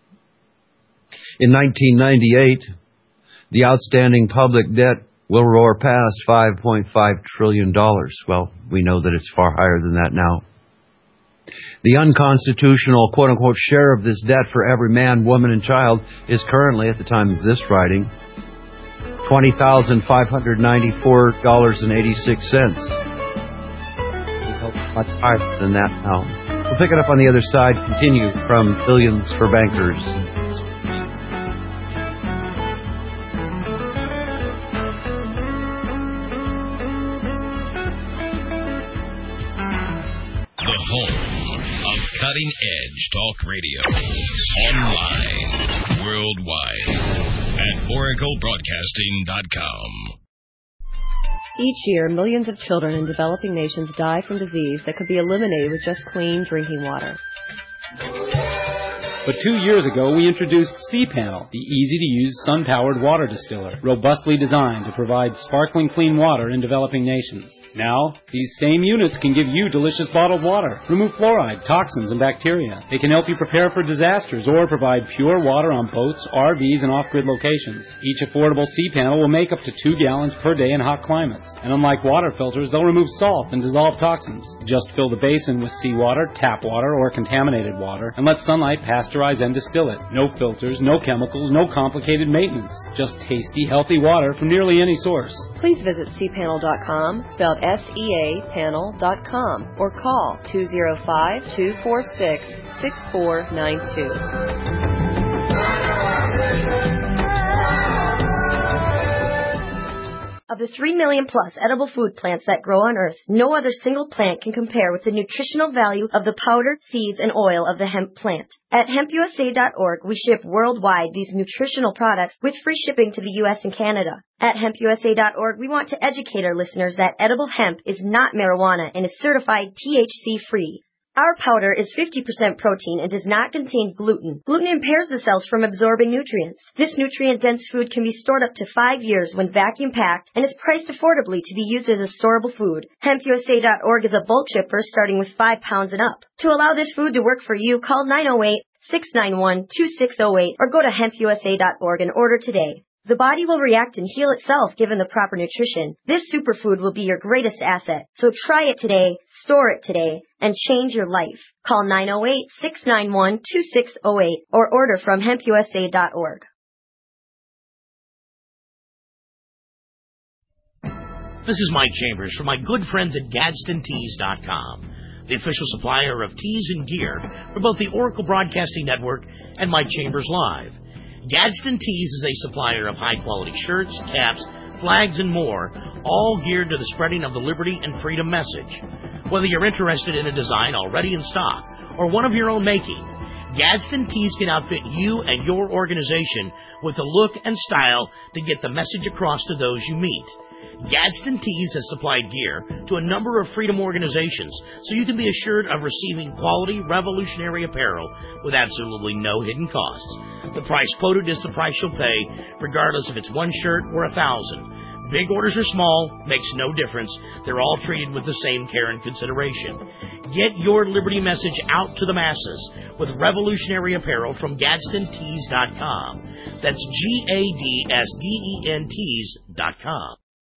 In 1998, the outstanding public debt will roar past $5.5 trillion. Well, we know that it's far higher than that now. The unconstitutional, quote-unquote, share of this debt for every man, woman, and child is currently, at the time of this writing, $20,594.86. Much higher than that now. We'll pick it up on the other side. Continue from Billions for Bankers. The home of cutting-edge talk radio. Online, worldwide, at oraclebroadcasting.com. Each year, millions of children in developing nations die from disease that could be eliminated with just clean drinking water. But 2 years ago, we introduced C-Panel, the easy-to-use sun-powered water distiller, robustly designed to provide sparkling clean water in developing nations. Now, these same units can give you delicious bottled water, remove fluoride, toxins, and bacteria. They can help you prepare for disasters or provide pure water on boats, RVs, and off-grid locations. Each affordable C-Panel will make up to 2 gallons per day in hot climates. And unlike water filters, they'll remove salt and dissolve toxins. Just fill the basin with seawater, tap water, or contaminated water, and let sunlight pasteurize and distill it. No filters, no chemicals, no complicated maintenance. Just tasty, healthy water from nearly any source. Please visit cpanel.com, spelled SEA panel.com, or call 205-246-6492. Of the 3 million plus edible food plants that grow on Earth, no other single plant can compare with the nutritional value of the powdered seeds and oil of the hemp plant. At hempusa.org, we ship worldwide these nutritional products with free shipping to the U.S. and Canada. At hempusa.org, we want to educate our listeners that edible hemp is not marijuana and is certified THC-free. Our powder is 50% protein and does not contain gluten. Gluten impairs the cells from absorbing nutrients. This nutrient-dense food can be stored up to 5 years when vacuum-packed and is priced affordably to be used as a storable food. HempUSA.org is a bulk shipper starting with 5 pounds and up. To allow this food to work for you, call 908-691-2608 or go to hempusa.org and order today. The body will react and heal itself given the proper nutrition. This superfood will be your greatest asset. So try it today, store it today, and change your life. Call 908-691-2608 or order from hempusa.org. This is Mike Chambers from my good friends at GadsdenTees.com, the official supplier of tees and gear for both the Oracle Broadcasting Network and Mike Chambers Live. Gadsden Tees is a supplier of high-quality shirts, caps, flags, and more, all geared to the spreading of the liberty and freedom message. Whether you're interested in a design already in stock or one of your own making, Gadsden Tees can outfit you and your organization with the look and style to get the message across to those you meet. Gadsden Tees has supplied gear to a number of freedom organizations, so you can be assured of receiving quality, revolutionary apparel with absolutely no hidden costs. The price quoted is the price you'll pay, regardless if it's one shirt or 1,000. Big orders or small, makes no difference. They're all treated with the same care and consideration. Get your liberty message out to the masses with revolutionary apparel from GadsdenTees.com. That's GADSDENTees.com.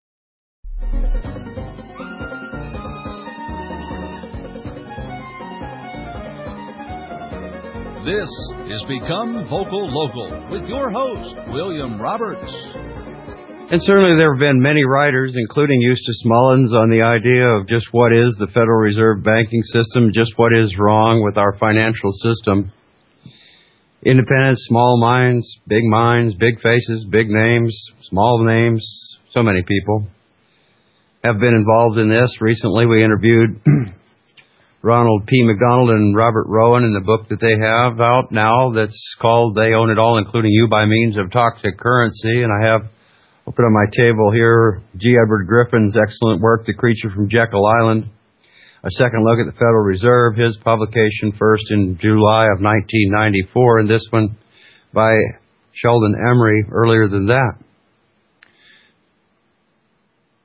This is Become Vocal Local with your host, William Roberts. And certainly there have been many writers, including Eustace Mullins, on the idea of just what is the Federal Reserve banking system, just what is wrong with our financial system. Independent, small minds, big faces, big names, small names, so many people have been involved in this. Recently we interviewed Ronald P. McDonald and Robert Rowan in the book that they have out now that's called They Own It All, Including You by Means of Toxic Currency. And I have open on my table here G. Edward Griffin's excellent work, The Creature from Jekyll Island. A second look at the Federal Reserve, his publication first in July of 1994, and this one by Sheldon Emery earlier than that.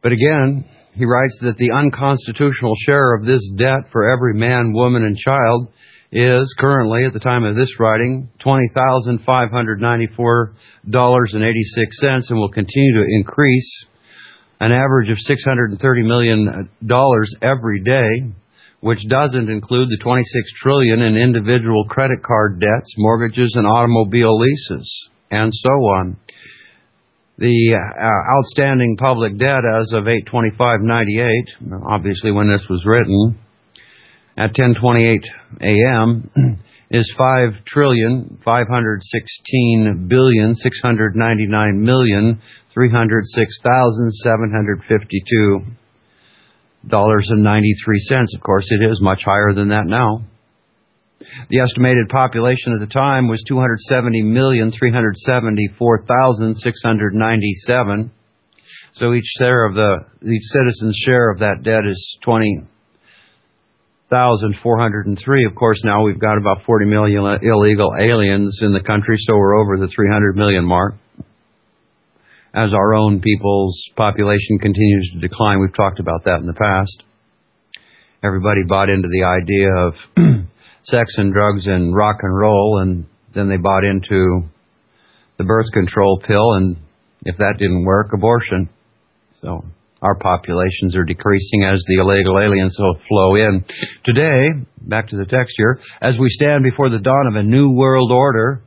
But again, he writes that the unconstitutional share of this debt for every man, woman, and child is currently, at the time of this writing, $20,594.86 and will continue to increase an average of $630 million every day, which doesn't include the $26 trillion in individual credit card debts, mortgages, and automobile leases, and so on. The outstanding public debt as of 8/25/98, obviously when this was written, at 10:28 a.m., is $5,369,699,306,752.93. Of course, it is much higher than that now. The estimated population at the time was 270,374,697. So each citizen's share of that debt is 20,403. Of course, now we've got about 40 million illegal aliens in the country, so we're over the 300 million mark. As our own people's population continues to decline, we've talked about that in the past. Everybody bought into the idea of sex and drugs and rock and roll, and then they bought into the birth control pill, and if that didn't work, abortion. So our populations are decreasing as the illegal aliens will flow in. Today, back to the text here, as we stand before the dawn of a new world order,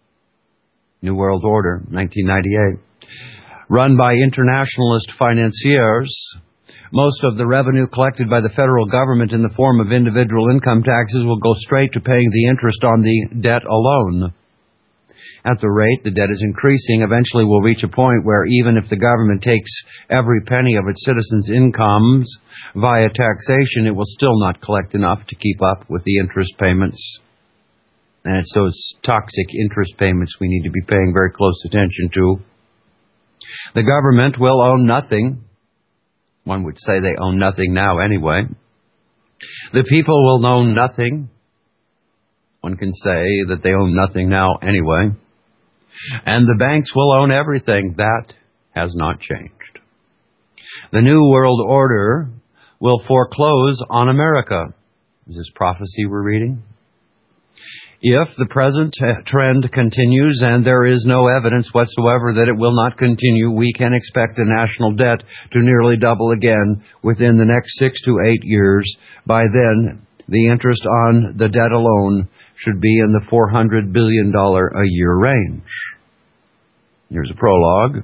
1998, run by internationalist financiers, most of the revenue collected by the federal government in the form of individual income taxes will go straight to paying the interest on the debt alone. At the rate the debt is increasing, eventually we'll reach a point where even if the government takes every penny of its citizens' incomes via taxation, it will still not collect enough to keep up with the interest payments. And it's those toxic interest payments we need to be paying very close attention to. The government will own nothing. One would say they own nothing now anyway. The people will own nothing. One can say that they own nothing now anyway. And the banks will own everything. That has not changed. The New World Order will foreclose on America. Is this prophecy we're reading? If the present trend continues, and there is no evidence whatsoever that it will not continue, we can expect the national debt to nearly double again within the next 6 to 8 years. By then, the interest on the debt alone should be in the $400 billion a year range. Here's a prologue,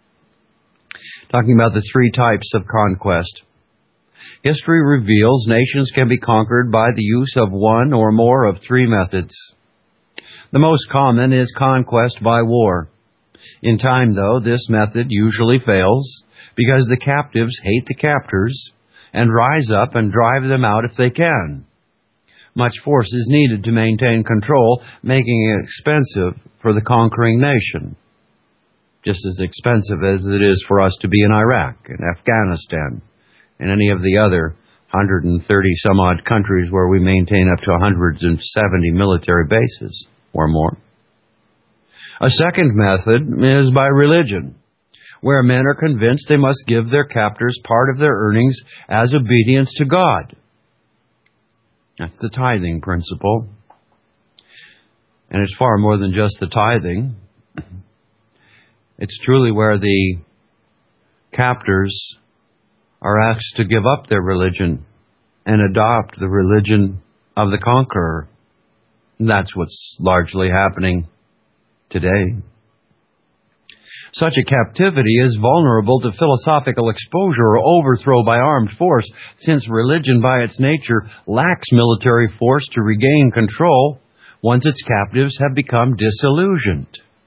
talking about the 3 types of conquest. History reveals nations can be conquered by the use of one or more of 3 methods. The most common is conquest by war. In time, though, this method usually fails because the captives hate the captors and rise up and drive them out if they can. Much force is needed to maintain control, making it expensive for the conquering nation. Just as expensive as it is for us to be in Iraq and Afghanistan and any of the other 130-some-odd countries where we maintain up to 170 military bases or more. A second method is by religion, where men are convinced they must give their captors part of their earnings as obedience to God. That's the tithing principle. And it's far more than just the tithing. It's truly where the captors are asked to give up their religion and adopt the religion of the conqueror. And that's what's largely happening today. Such a captivity is vulnerable to philosophical exposure or overthrow by armed force, since religion by its nature lacks military force to regain control once its captives have become disillusioned.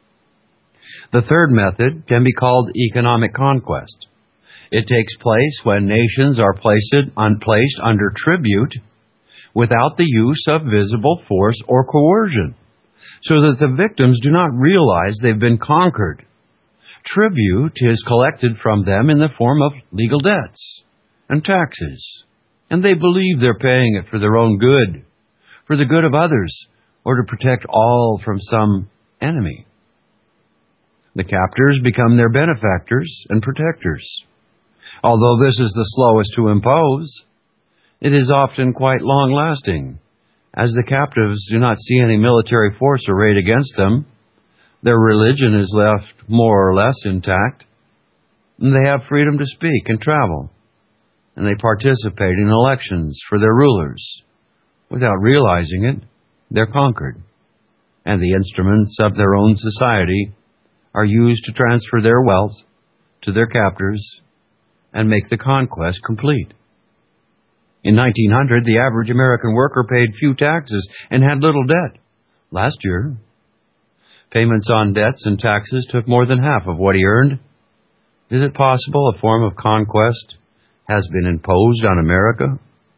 The third method can be called economic conquest. It takes place when nations are placed under tribute without the use of visible force or coercion, so that the victims do not realize they've been conquered. Tribute is collected from them in the form of legal debts and taxes, and they believe they're paying it for their own good, for the good of others, or to protect all from some enemy. The captors become their benefactors and protectors. Although this is the slowest to impose, it is often quite long-lasting, as the captives do not see any military force arrayed against them. Their religion is left more or less intact, and they have freedom to speak and travel, and they participate in elections for their rulers. Without realizing it, they're conquered, and the instruments of their own society are used to transfer their wealth to their captors and make the conquest complete. In 1900, the average American worker paid few taxes and had little debt. Last year, payments on debts and taxes took more than half of what he earned. Is it possible a form of conquest has been imposed on America?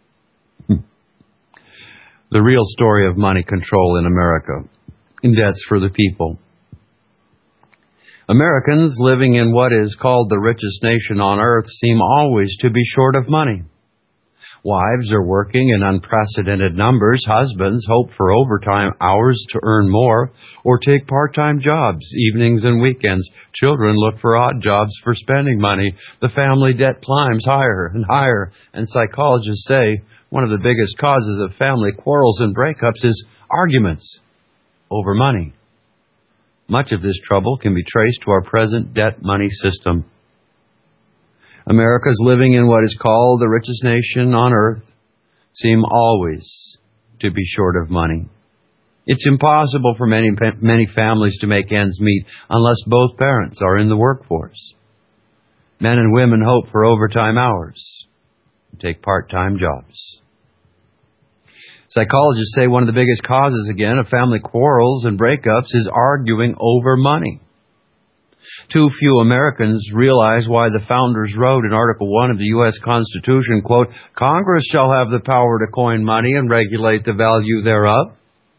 The real story of money control in America, in debts for the people. Americans living in what is called the richest nation on earth seem always to be short of money. Wives are working in unprecedented numbers. Husbands hope for overtime hours to earn more or take part-time jobs, evenings and weekends. Children look for odd jobs for spending money. The family debt climbs higher and higher, and psychologists say one of the biggest causes of family quarrels and breakups is arguments over money. Much of this trouble can be traced to our present debt money system. Americans living in what is called the richest nation on earth seem always to be short of money. It's impossible for many families to make ends meet unless both parents are in the workforce. Men and women hope for overtime hours and take part-time jobs. Psychologists say one of the biggest causes, again, of family quarrels and breakups is arguing over money. Too few Americans realize why the founders wrote in Article 1 of the U.S. Constitution, quote, Congress shall have the power to coin money and regulate the value thereof.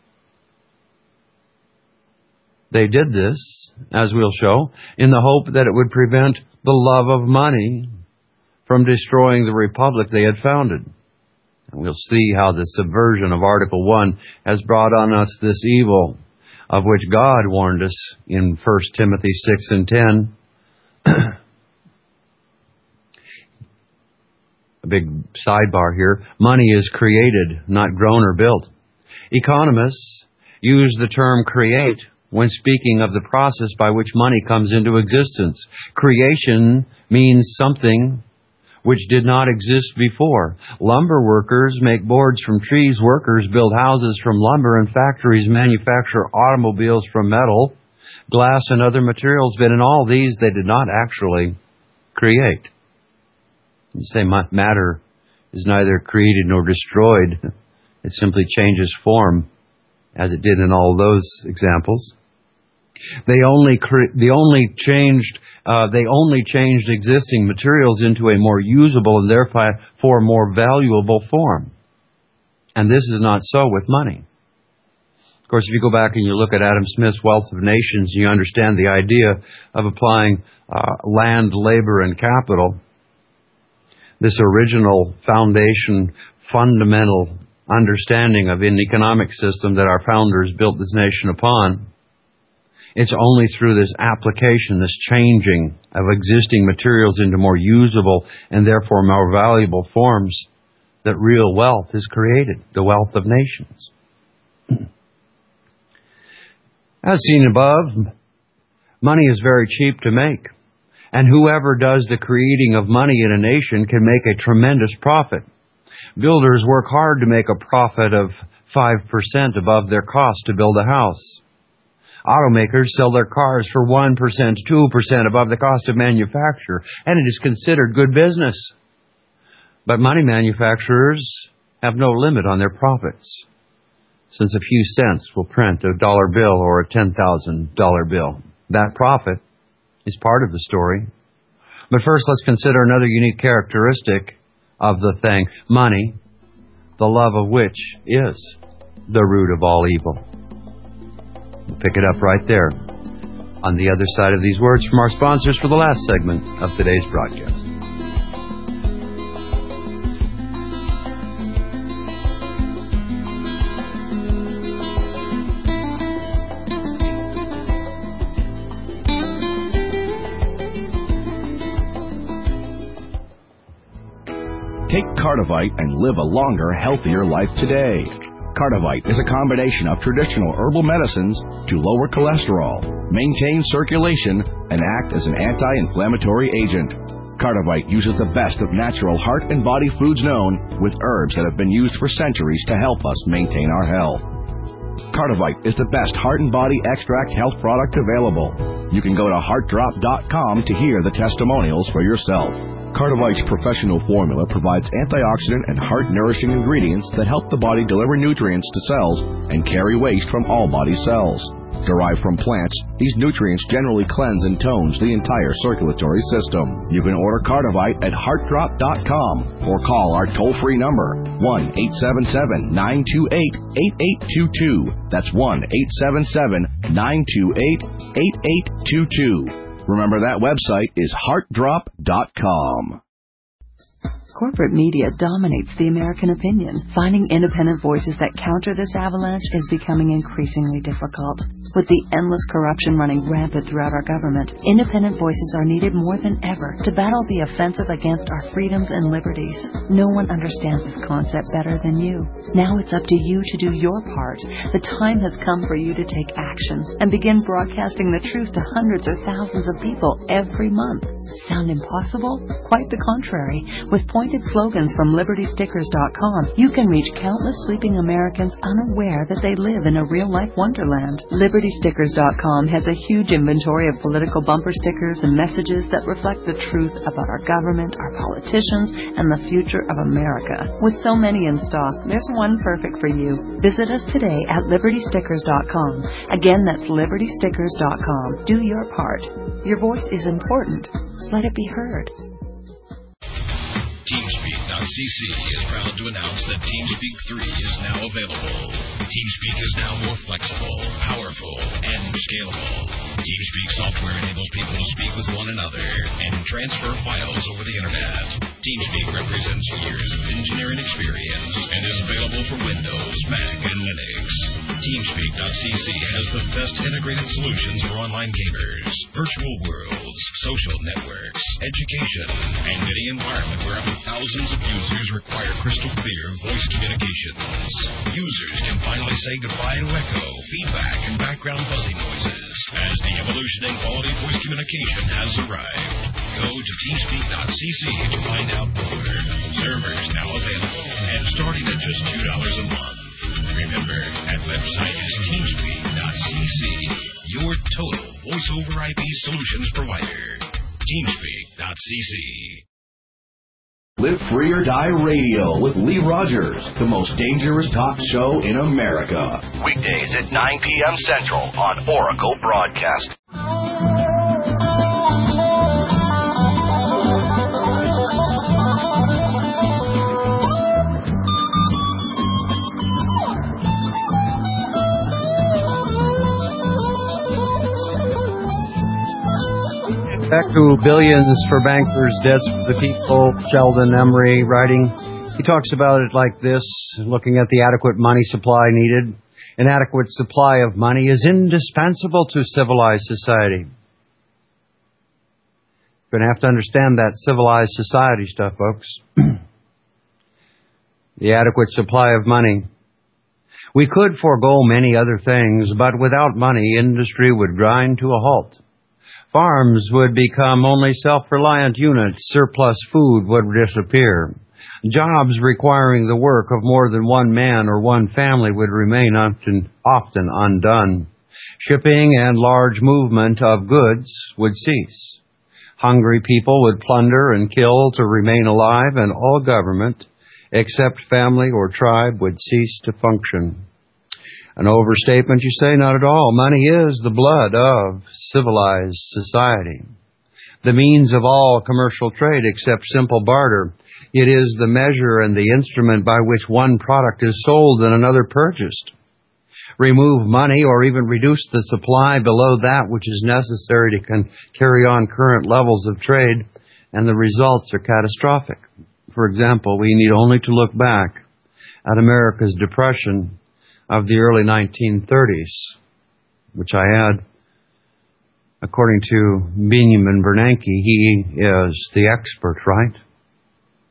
They did this, as we'll show, in the hope that it would prevent the love of money from destroying the republic they had founded. And we'll see how the subversion of Article 1 has brought on us this evil, of which God warned us in 1 Timothy 6 and 10. A big sidebar here. Money is created, not grown or built. Economists use the term create when speaking of the process by which money comes into existence. Creation means something which did not exist before. Lumber workers make boards from trees. Workers build houses from lumber, and factories manufacture automobiles from metal, glass, and other materials. But in all these, they did not actually create. You say matter is neither created nor destroyed. It simply changes form, as it did in all those examples. They only changed existing materials into a more usable and therefore more valuable form. And this is not so with money. Of course, if you go back and you look at Adam Smith's Wealth of Nations, you understand the idea of applying land, labor, and capital. This original foundation, fundamental understanding of an economic system that our founders built this nation upon. It's only through this application, this changing of existing materials into more usable and therefore more valuable forms that real wealth is created, the wealth of nations. As seen above, money is very cheap to make, and whoever does the creating of money in a nation can make a tremendous profit. Builders work hard to make a profit of 5% above their cost to build a house. Automakers sell their cars for 1%, 2% above the cost of manufacture, and it is considered good business. But money manufacturers have no limit on their profits, since a few cents will print a dollar bill or a $10,000 bill. That profit is part of the story. But first, let's consider another unique characteristic of the thing, money, the love of which is the root of all evil. We'll pick it up right there on the other side of these words from our sponsors for the last segment of today's broadcast. Take Cardivite and live a longer, healthier life today. Cardivite is a combination of traditional herbal medicines to lower cholesterol, maintain circulation, and act as an anti-inflammatory agent. Cardivite uses the best of natural heart and body foods known, with herbs that have been used for centuries to help us maintain our health. Cardivite is the best heart and body extract health product available. You can go to heartdrop.com to hear the testimonials for yourself. Cardivite's professional formula provides antioxidant and heart-nourishing ingredients that help the body deliver nutrients to cells and carry waste from all body cells. Derived from plants, these nutrients generally cleanse and tones the entire circulatory system. You can order Cardivite at heartdrop.com or call our toll-free number, 1-877-928-8822. That's 1-877-928-8822. Remember, that website is heartdrop.com. Corporate media dominates the American opinion. Finding independent voices that counter this avalanche is becoming increasingly difficult. With the endless corruption running rampant throughout our government, independent voices are needed more than ever to battle the offensive against our freedoms and liberties. No one understands this concept better than you. Now it's up to you to do your part. The time has come for you to take action and begin broadcasting the truth to hundreds or thousands of people every month. Sound impossible? Quite the contrary. With pointed slogans from LibertyStickers.com, you can reach countless sleeping Americans unaware that they live in a real-life wonderland. LibertyStickers.com has a huge inventory of political bumper stickers and messages that reflect the truth about our government, our politicians, and the future of America. With so many in stock, there's one perfect for you. Visit us today at LibertyStickers.com. Again, that's LibertyStickers.com. Do your part. Your voice is important. Let it be heard. TeamSpeak.cc is proud to announce that TeamSpeak 3 is now available. TeamSpeak is now more flexible, powerful, and scalable. TeamSpeak software enables people to speak with one another and transfer files over the internet. TeamSpeak represents years of engineering experience and is available for Windows, Mac, and Linux. TeamSpeak.cc has the best integrated solutions for online gamers, virtual worlds, social networks, education, and any environment where up to thousands of users require crystal clear voice communications. Users can finally say goodbye to echo, feedback, and background buzzing noises as the evolution in quality voice communication has arrived. Go to TeamSpeak.cc to find out more. Servers now available and starting at just $2 a month. Remember, that website is TeamSpeak.cc, your total voice-over IP solutions provider. TeamSpeak.cc. Live Free or Die Radio with Lee Rogers, the most dangerous talk show in America. Weekdays at 9 p.m. Central on Oracle Broadcast. Back to Billions for Bankers, Debts for the People, Sheldon Emery writing. He talks about it like this, looking at the adequate money supply needed. An adequate supply of money is indispensable to civilized society. You're going to have to understand that civilized society stuff, folks. The adequate supply of money. We could forego many other things, but without money, industry would grind to a halt. Farms would become only self-reliant units. Surplus food would disappear. Jobs requiring the work of more than one man or one family would remain often undone. Shipping and large movement of goods would cease. Hungry people would plunder and kill to remain alive, and all government, except family or tribe, would cease to function. An overstatement, you say? Not at all. Money is the blood of civilized society, the means of all commercial trade except simple barter. It is the measure and the instrument by which one product is sold and another purchased. Remove money or even reduce the supply below that which is necessary to carry on current levels of trade, and the results are catastrophic. For example, we need only to look back at America's depression of the early 1930s, which I had, according to Benjamin Bernanke, he is the expert, right?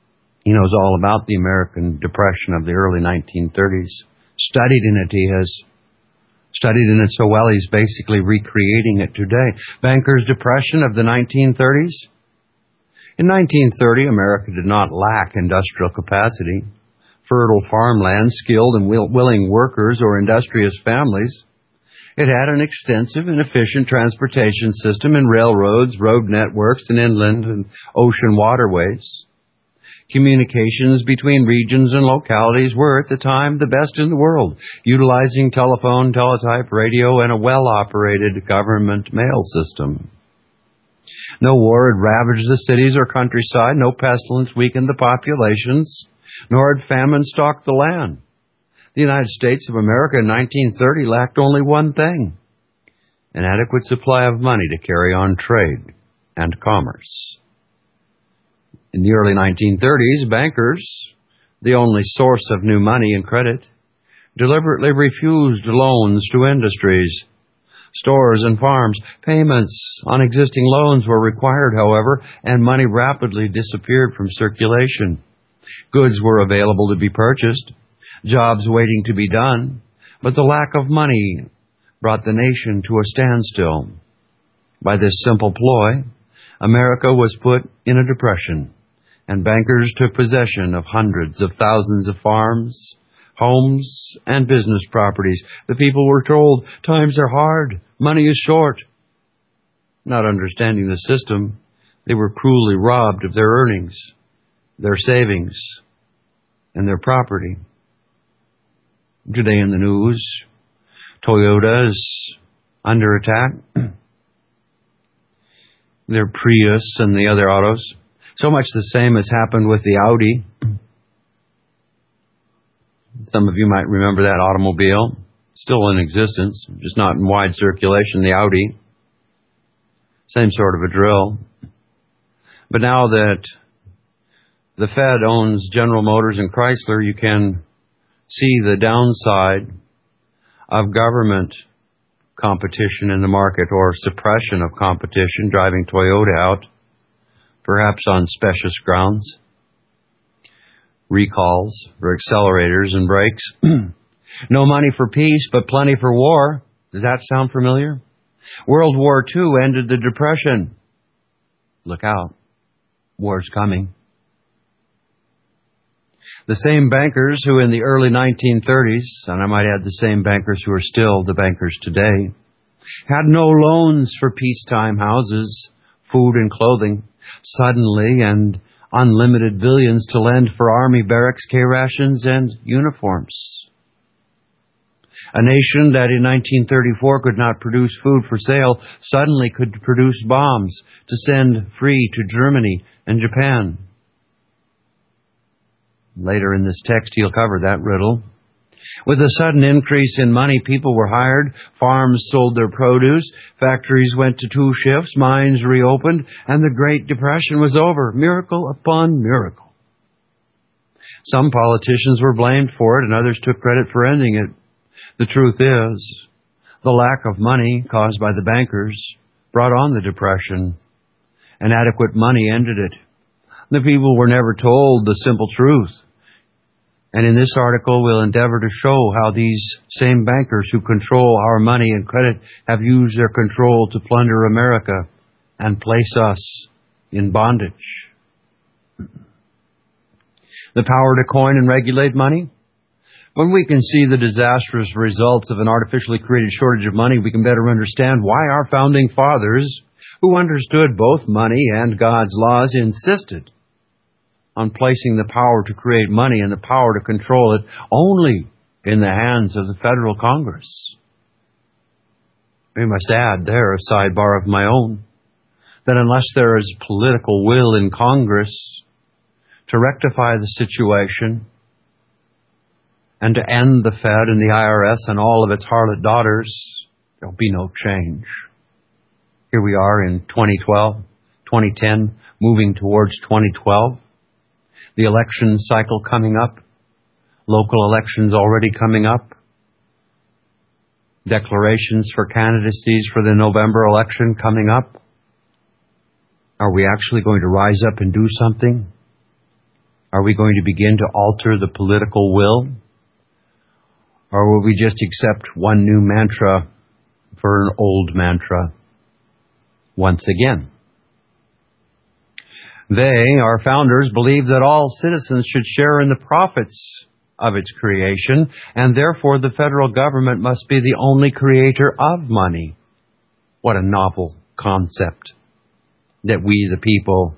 He knows all about the American Depression of the early 1930s. Studied in it, he has. Studied in it so well, he's basically recreating it today. Bankers' Depression of the 1930s. In 1930, America did not lack industrial capacity, fertile farmland, skilled and willing workers, or industrious families. It had an extensive and efficient transportation system and railroads, road networks, and inland and ocean waterways. Communications between regions and localities were at the time the best in the world, utilizing telephone, teletype, radio, and a well-operated government mail system. No war had ravaged the cities or countryside, no pestilence weakened the populations, nor had famine stalked the land. The United States of America in 1930 lacked only one thing: an adequate supply of money to carry on trade and commerce. In the early 1930s, bankers, the only source of new money and credit, deliberately refused loans to industries, stores, and farms. Payments on existing loans were required, however, and money rapidly disappeared from circulation. Goods were available to be purchased, jobs waiting to be done, but the lack of money brought the nation to a standstill. By this simple ploy, America was put in a depression, and bankers took possession of hundreds of thousands of farms, homes, and business properties. The people were told, times are hard, money is short. Not understanding the system, they were cruelly robbed of their earnings, their savings, and their property. Today in the news, Toyota is under attack. Their Prius and the other autos. So much the same has happened with the Audi. Some of you might remember that automobile. Still in existence, just not in wide circulation, the Audi. Same sort of a drill. But now that the Fed owns General Motors and Chrysler, you can see the downside of government competition in the market, or suppression of competition, driving Toyota out, perhaps on specious grounds. Recalls for accelerators and brakes. No money for peace, but plenty for war. Does that sound familiar? World War II ended the Depression. Look out. War's coming. The same bankers who in the early 1930s, and I might add the same bankers who are still the bankers today, had no loans for peacetime houses, food and clothing, suddenly and unlimited billions to lend for army barracks, K-rations, and uniforms. A nation that in 1934 could not produce food for sale suddenly could produce bombs to send free to Germany and Japan. Later in this text, he'll cover that riddle. With a sudden increase in money, people were hired, farms sold their produce, factories went to 2 shifts, mines reopened, and the Great Depression was over. Miracle upon miracle. Some politicians were blamed for it, and others took credit for ending it. The truth is, the lack of money caused by the bankers brought on the Depression. Inadequate money ended it. The people were never told the simple truth. And in this article, we'll endeavor to show how these same bankers who control our money and credit have used their control to plunder America and place us in bondage. The power to coin and regulate money? When we can see the disastrous results of an artificially created shortage of money, we can better understand why our founding fathers, who understood both money and God's laws, insisted on placing the power to create money and the power to control it only in the hands of the federal Congress. We must add there a sidebar of my own, that unless there is political will in Congress to rectify the situation and to end the Fed and the IRS and all of its harlot daughters, there'll be no change. Here we are in 2012, 2010, moving towards 2012. The election cycle coming up. Local elections already coming up. Declarations for candidacies for the November election coming up. Are we actually going to rise up and do something? Are we going to begin to alter the political will? Or will we just accept one new mantra for an old mantra once again? They, our founders, believed that all citizens should share in the profits of its creation, and therefore the federal government must be the only creator of money. What a novel concept, that we, the people,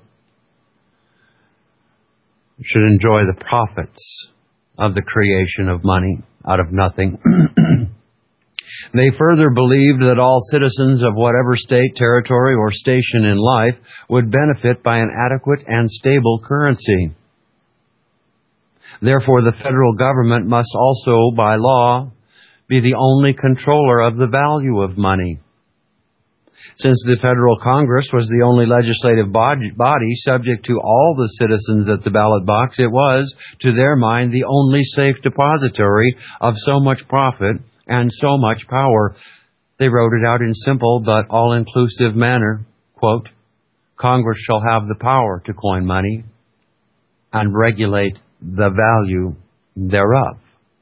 should enjoy the profits of the creation of money out of nothing. They further believed that all citizens of whatever state, territory, or station in life would benefit by an adequate and stable currency. Therefore, the federal government must also, by law, be the only controller of the value of money. Since the federal Congress was the only legislative body subject to all the citizens at the ballot box, it was, to their mind, the only safe depository of so much profit and so much power. They wrote it out in simple but all-inclusive manner. Quote, Congress shall have the power to coin money and regulate the value thereof.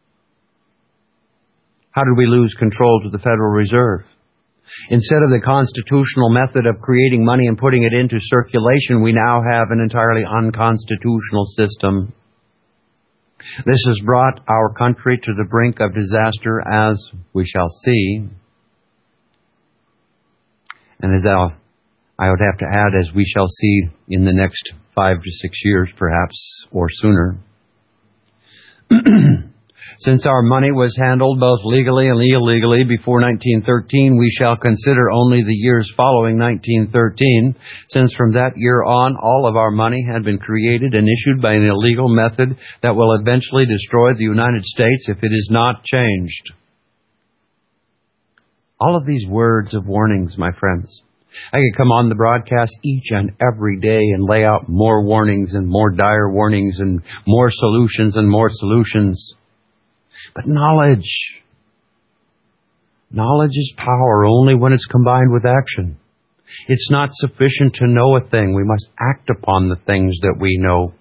How did we lose control to the Federal Reserve? Instead of the constitutional method of creating money and putting it into circulation, we now have an entirely unconstitutional system. This has brought our country to the brink of disaster, as we shall see. And as I would have to add, as we shall see in the next 5 to 6 years, perhaps, or sooner. Since our money was handled both legally and illegally before 1913, we shall consider only the years following 1913, since from that year on, all of our money had been created and issued by an illegal method that will eventually destroy the United States if it is not changed. All of these words of warnings, my friends. I could come on the broadcast each and every day and lay out more warnings and more dire warnings and more solutions and more solutions. But knowledge is power only when it's combined with action. It's not sufficient to know a thing. We must act upon the things that we know.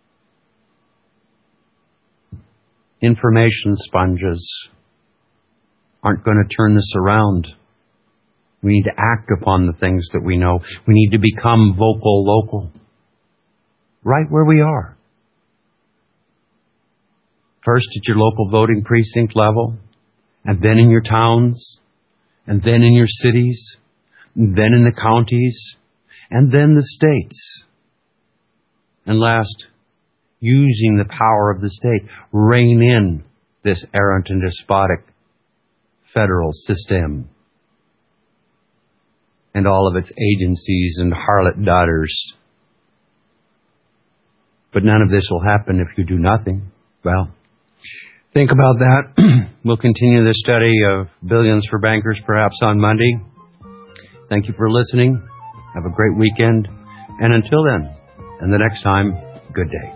Information sponges aren't going to turn this around. We need to act upon the things that we know. We need to become vocal local, right where we are. First at your local voting precinct level, and then in your towns, and then in your cities, and then in the counties, and then the states. And last, using the power of the state, rein in this errant and despotic federal system and all of its agencies and harlot daughters. But none of this will happen if you do nothing. Well, think about that. We'll continue the study of Billions for Bankers perhaps on Monday. Thank you for listening. Have a great weekend. And until then, and the next time, good day.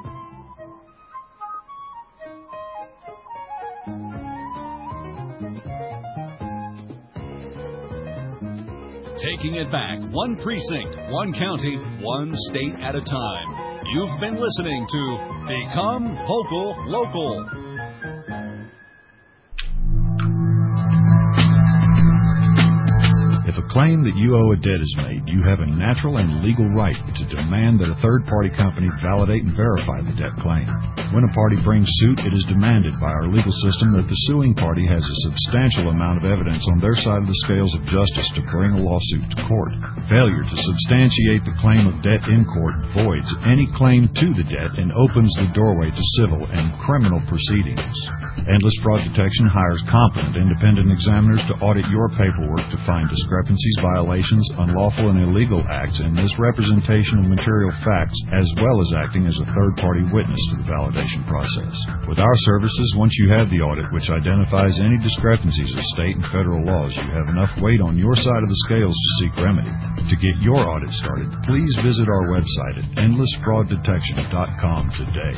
Taking it back, one precinct, one county, one state at a time. You've been listening to Become Vocal Local. If a claim that you owe a debt is made, you have a natural and legal right to demand that a third-party company validate and verify the debt claim. When a party brings suit, it is demanded by our legal system that the suing party has a substantial amount of evidence on their side of the scales of justice to bring a lawsuit to court. Failure to substantiate the claim of debt in court voids any claim to the debt and opens the doorway to civil and criminal proceedings. Endless Fraud Detection hires competent independent examiners to audit your paperwork to find discrepancies, violations, unlawful and illegal acts, and misrepresentation of material facts, as well as acting as a third-party witness to the validation process. With our services, once you have the audit, which identifies any discrepancies of state and federal laws, you have enough weight on your side of the scales to seek remedy. To get your audit started, please visit our website at endlessfrauddetection.com today.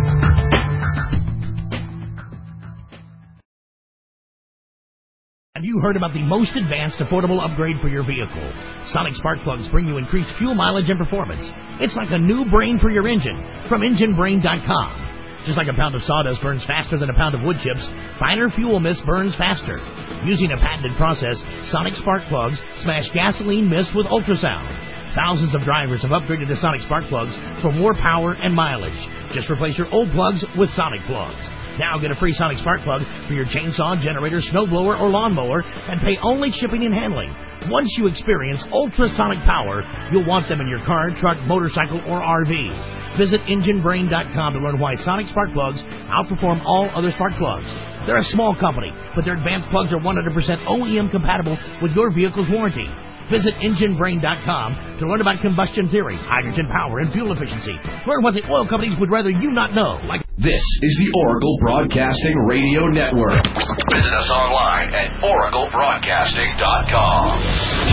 Have you you heard about the most advanced affordable upgrade for your vehicle? Sonic spark plugs bring you increased fuel mileage and performance. It's like a new brain for your engine from EngineBrain.com. Just like a pound of sawdust burns faster than a pound of wood chips, finer fuel mist burns faster. Using a patented process, Sonic spark plugs smash gasoline mist with ultrasound. Thousands of drivers have upgraded to Sonic spark plugs for more power and mileage. Just replace your old plugs with Sonic plugs. Now get a free Sonic spark plug for your chainsaw, generator, snowblower, or lawnmower and pay only shipping and handling. Once you experience ultrasonic power, you'll want them in your car, truck, motorcycle, or RV. Visit EngineBrain.com to learn why Sonic spark plugs outperform all other spark plugs. They're a small company, but their advanced plugs are 100% OEM compatible with your vehicle's warranty. Visit EngineBrain.com to learn about combustion theory, hydrogen power, and fuel efficiency. Learn what the oil companies would rather you not know. This is the Oracle Broadcasting Radio Network. Visit us online at oraclebroadcasting.com.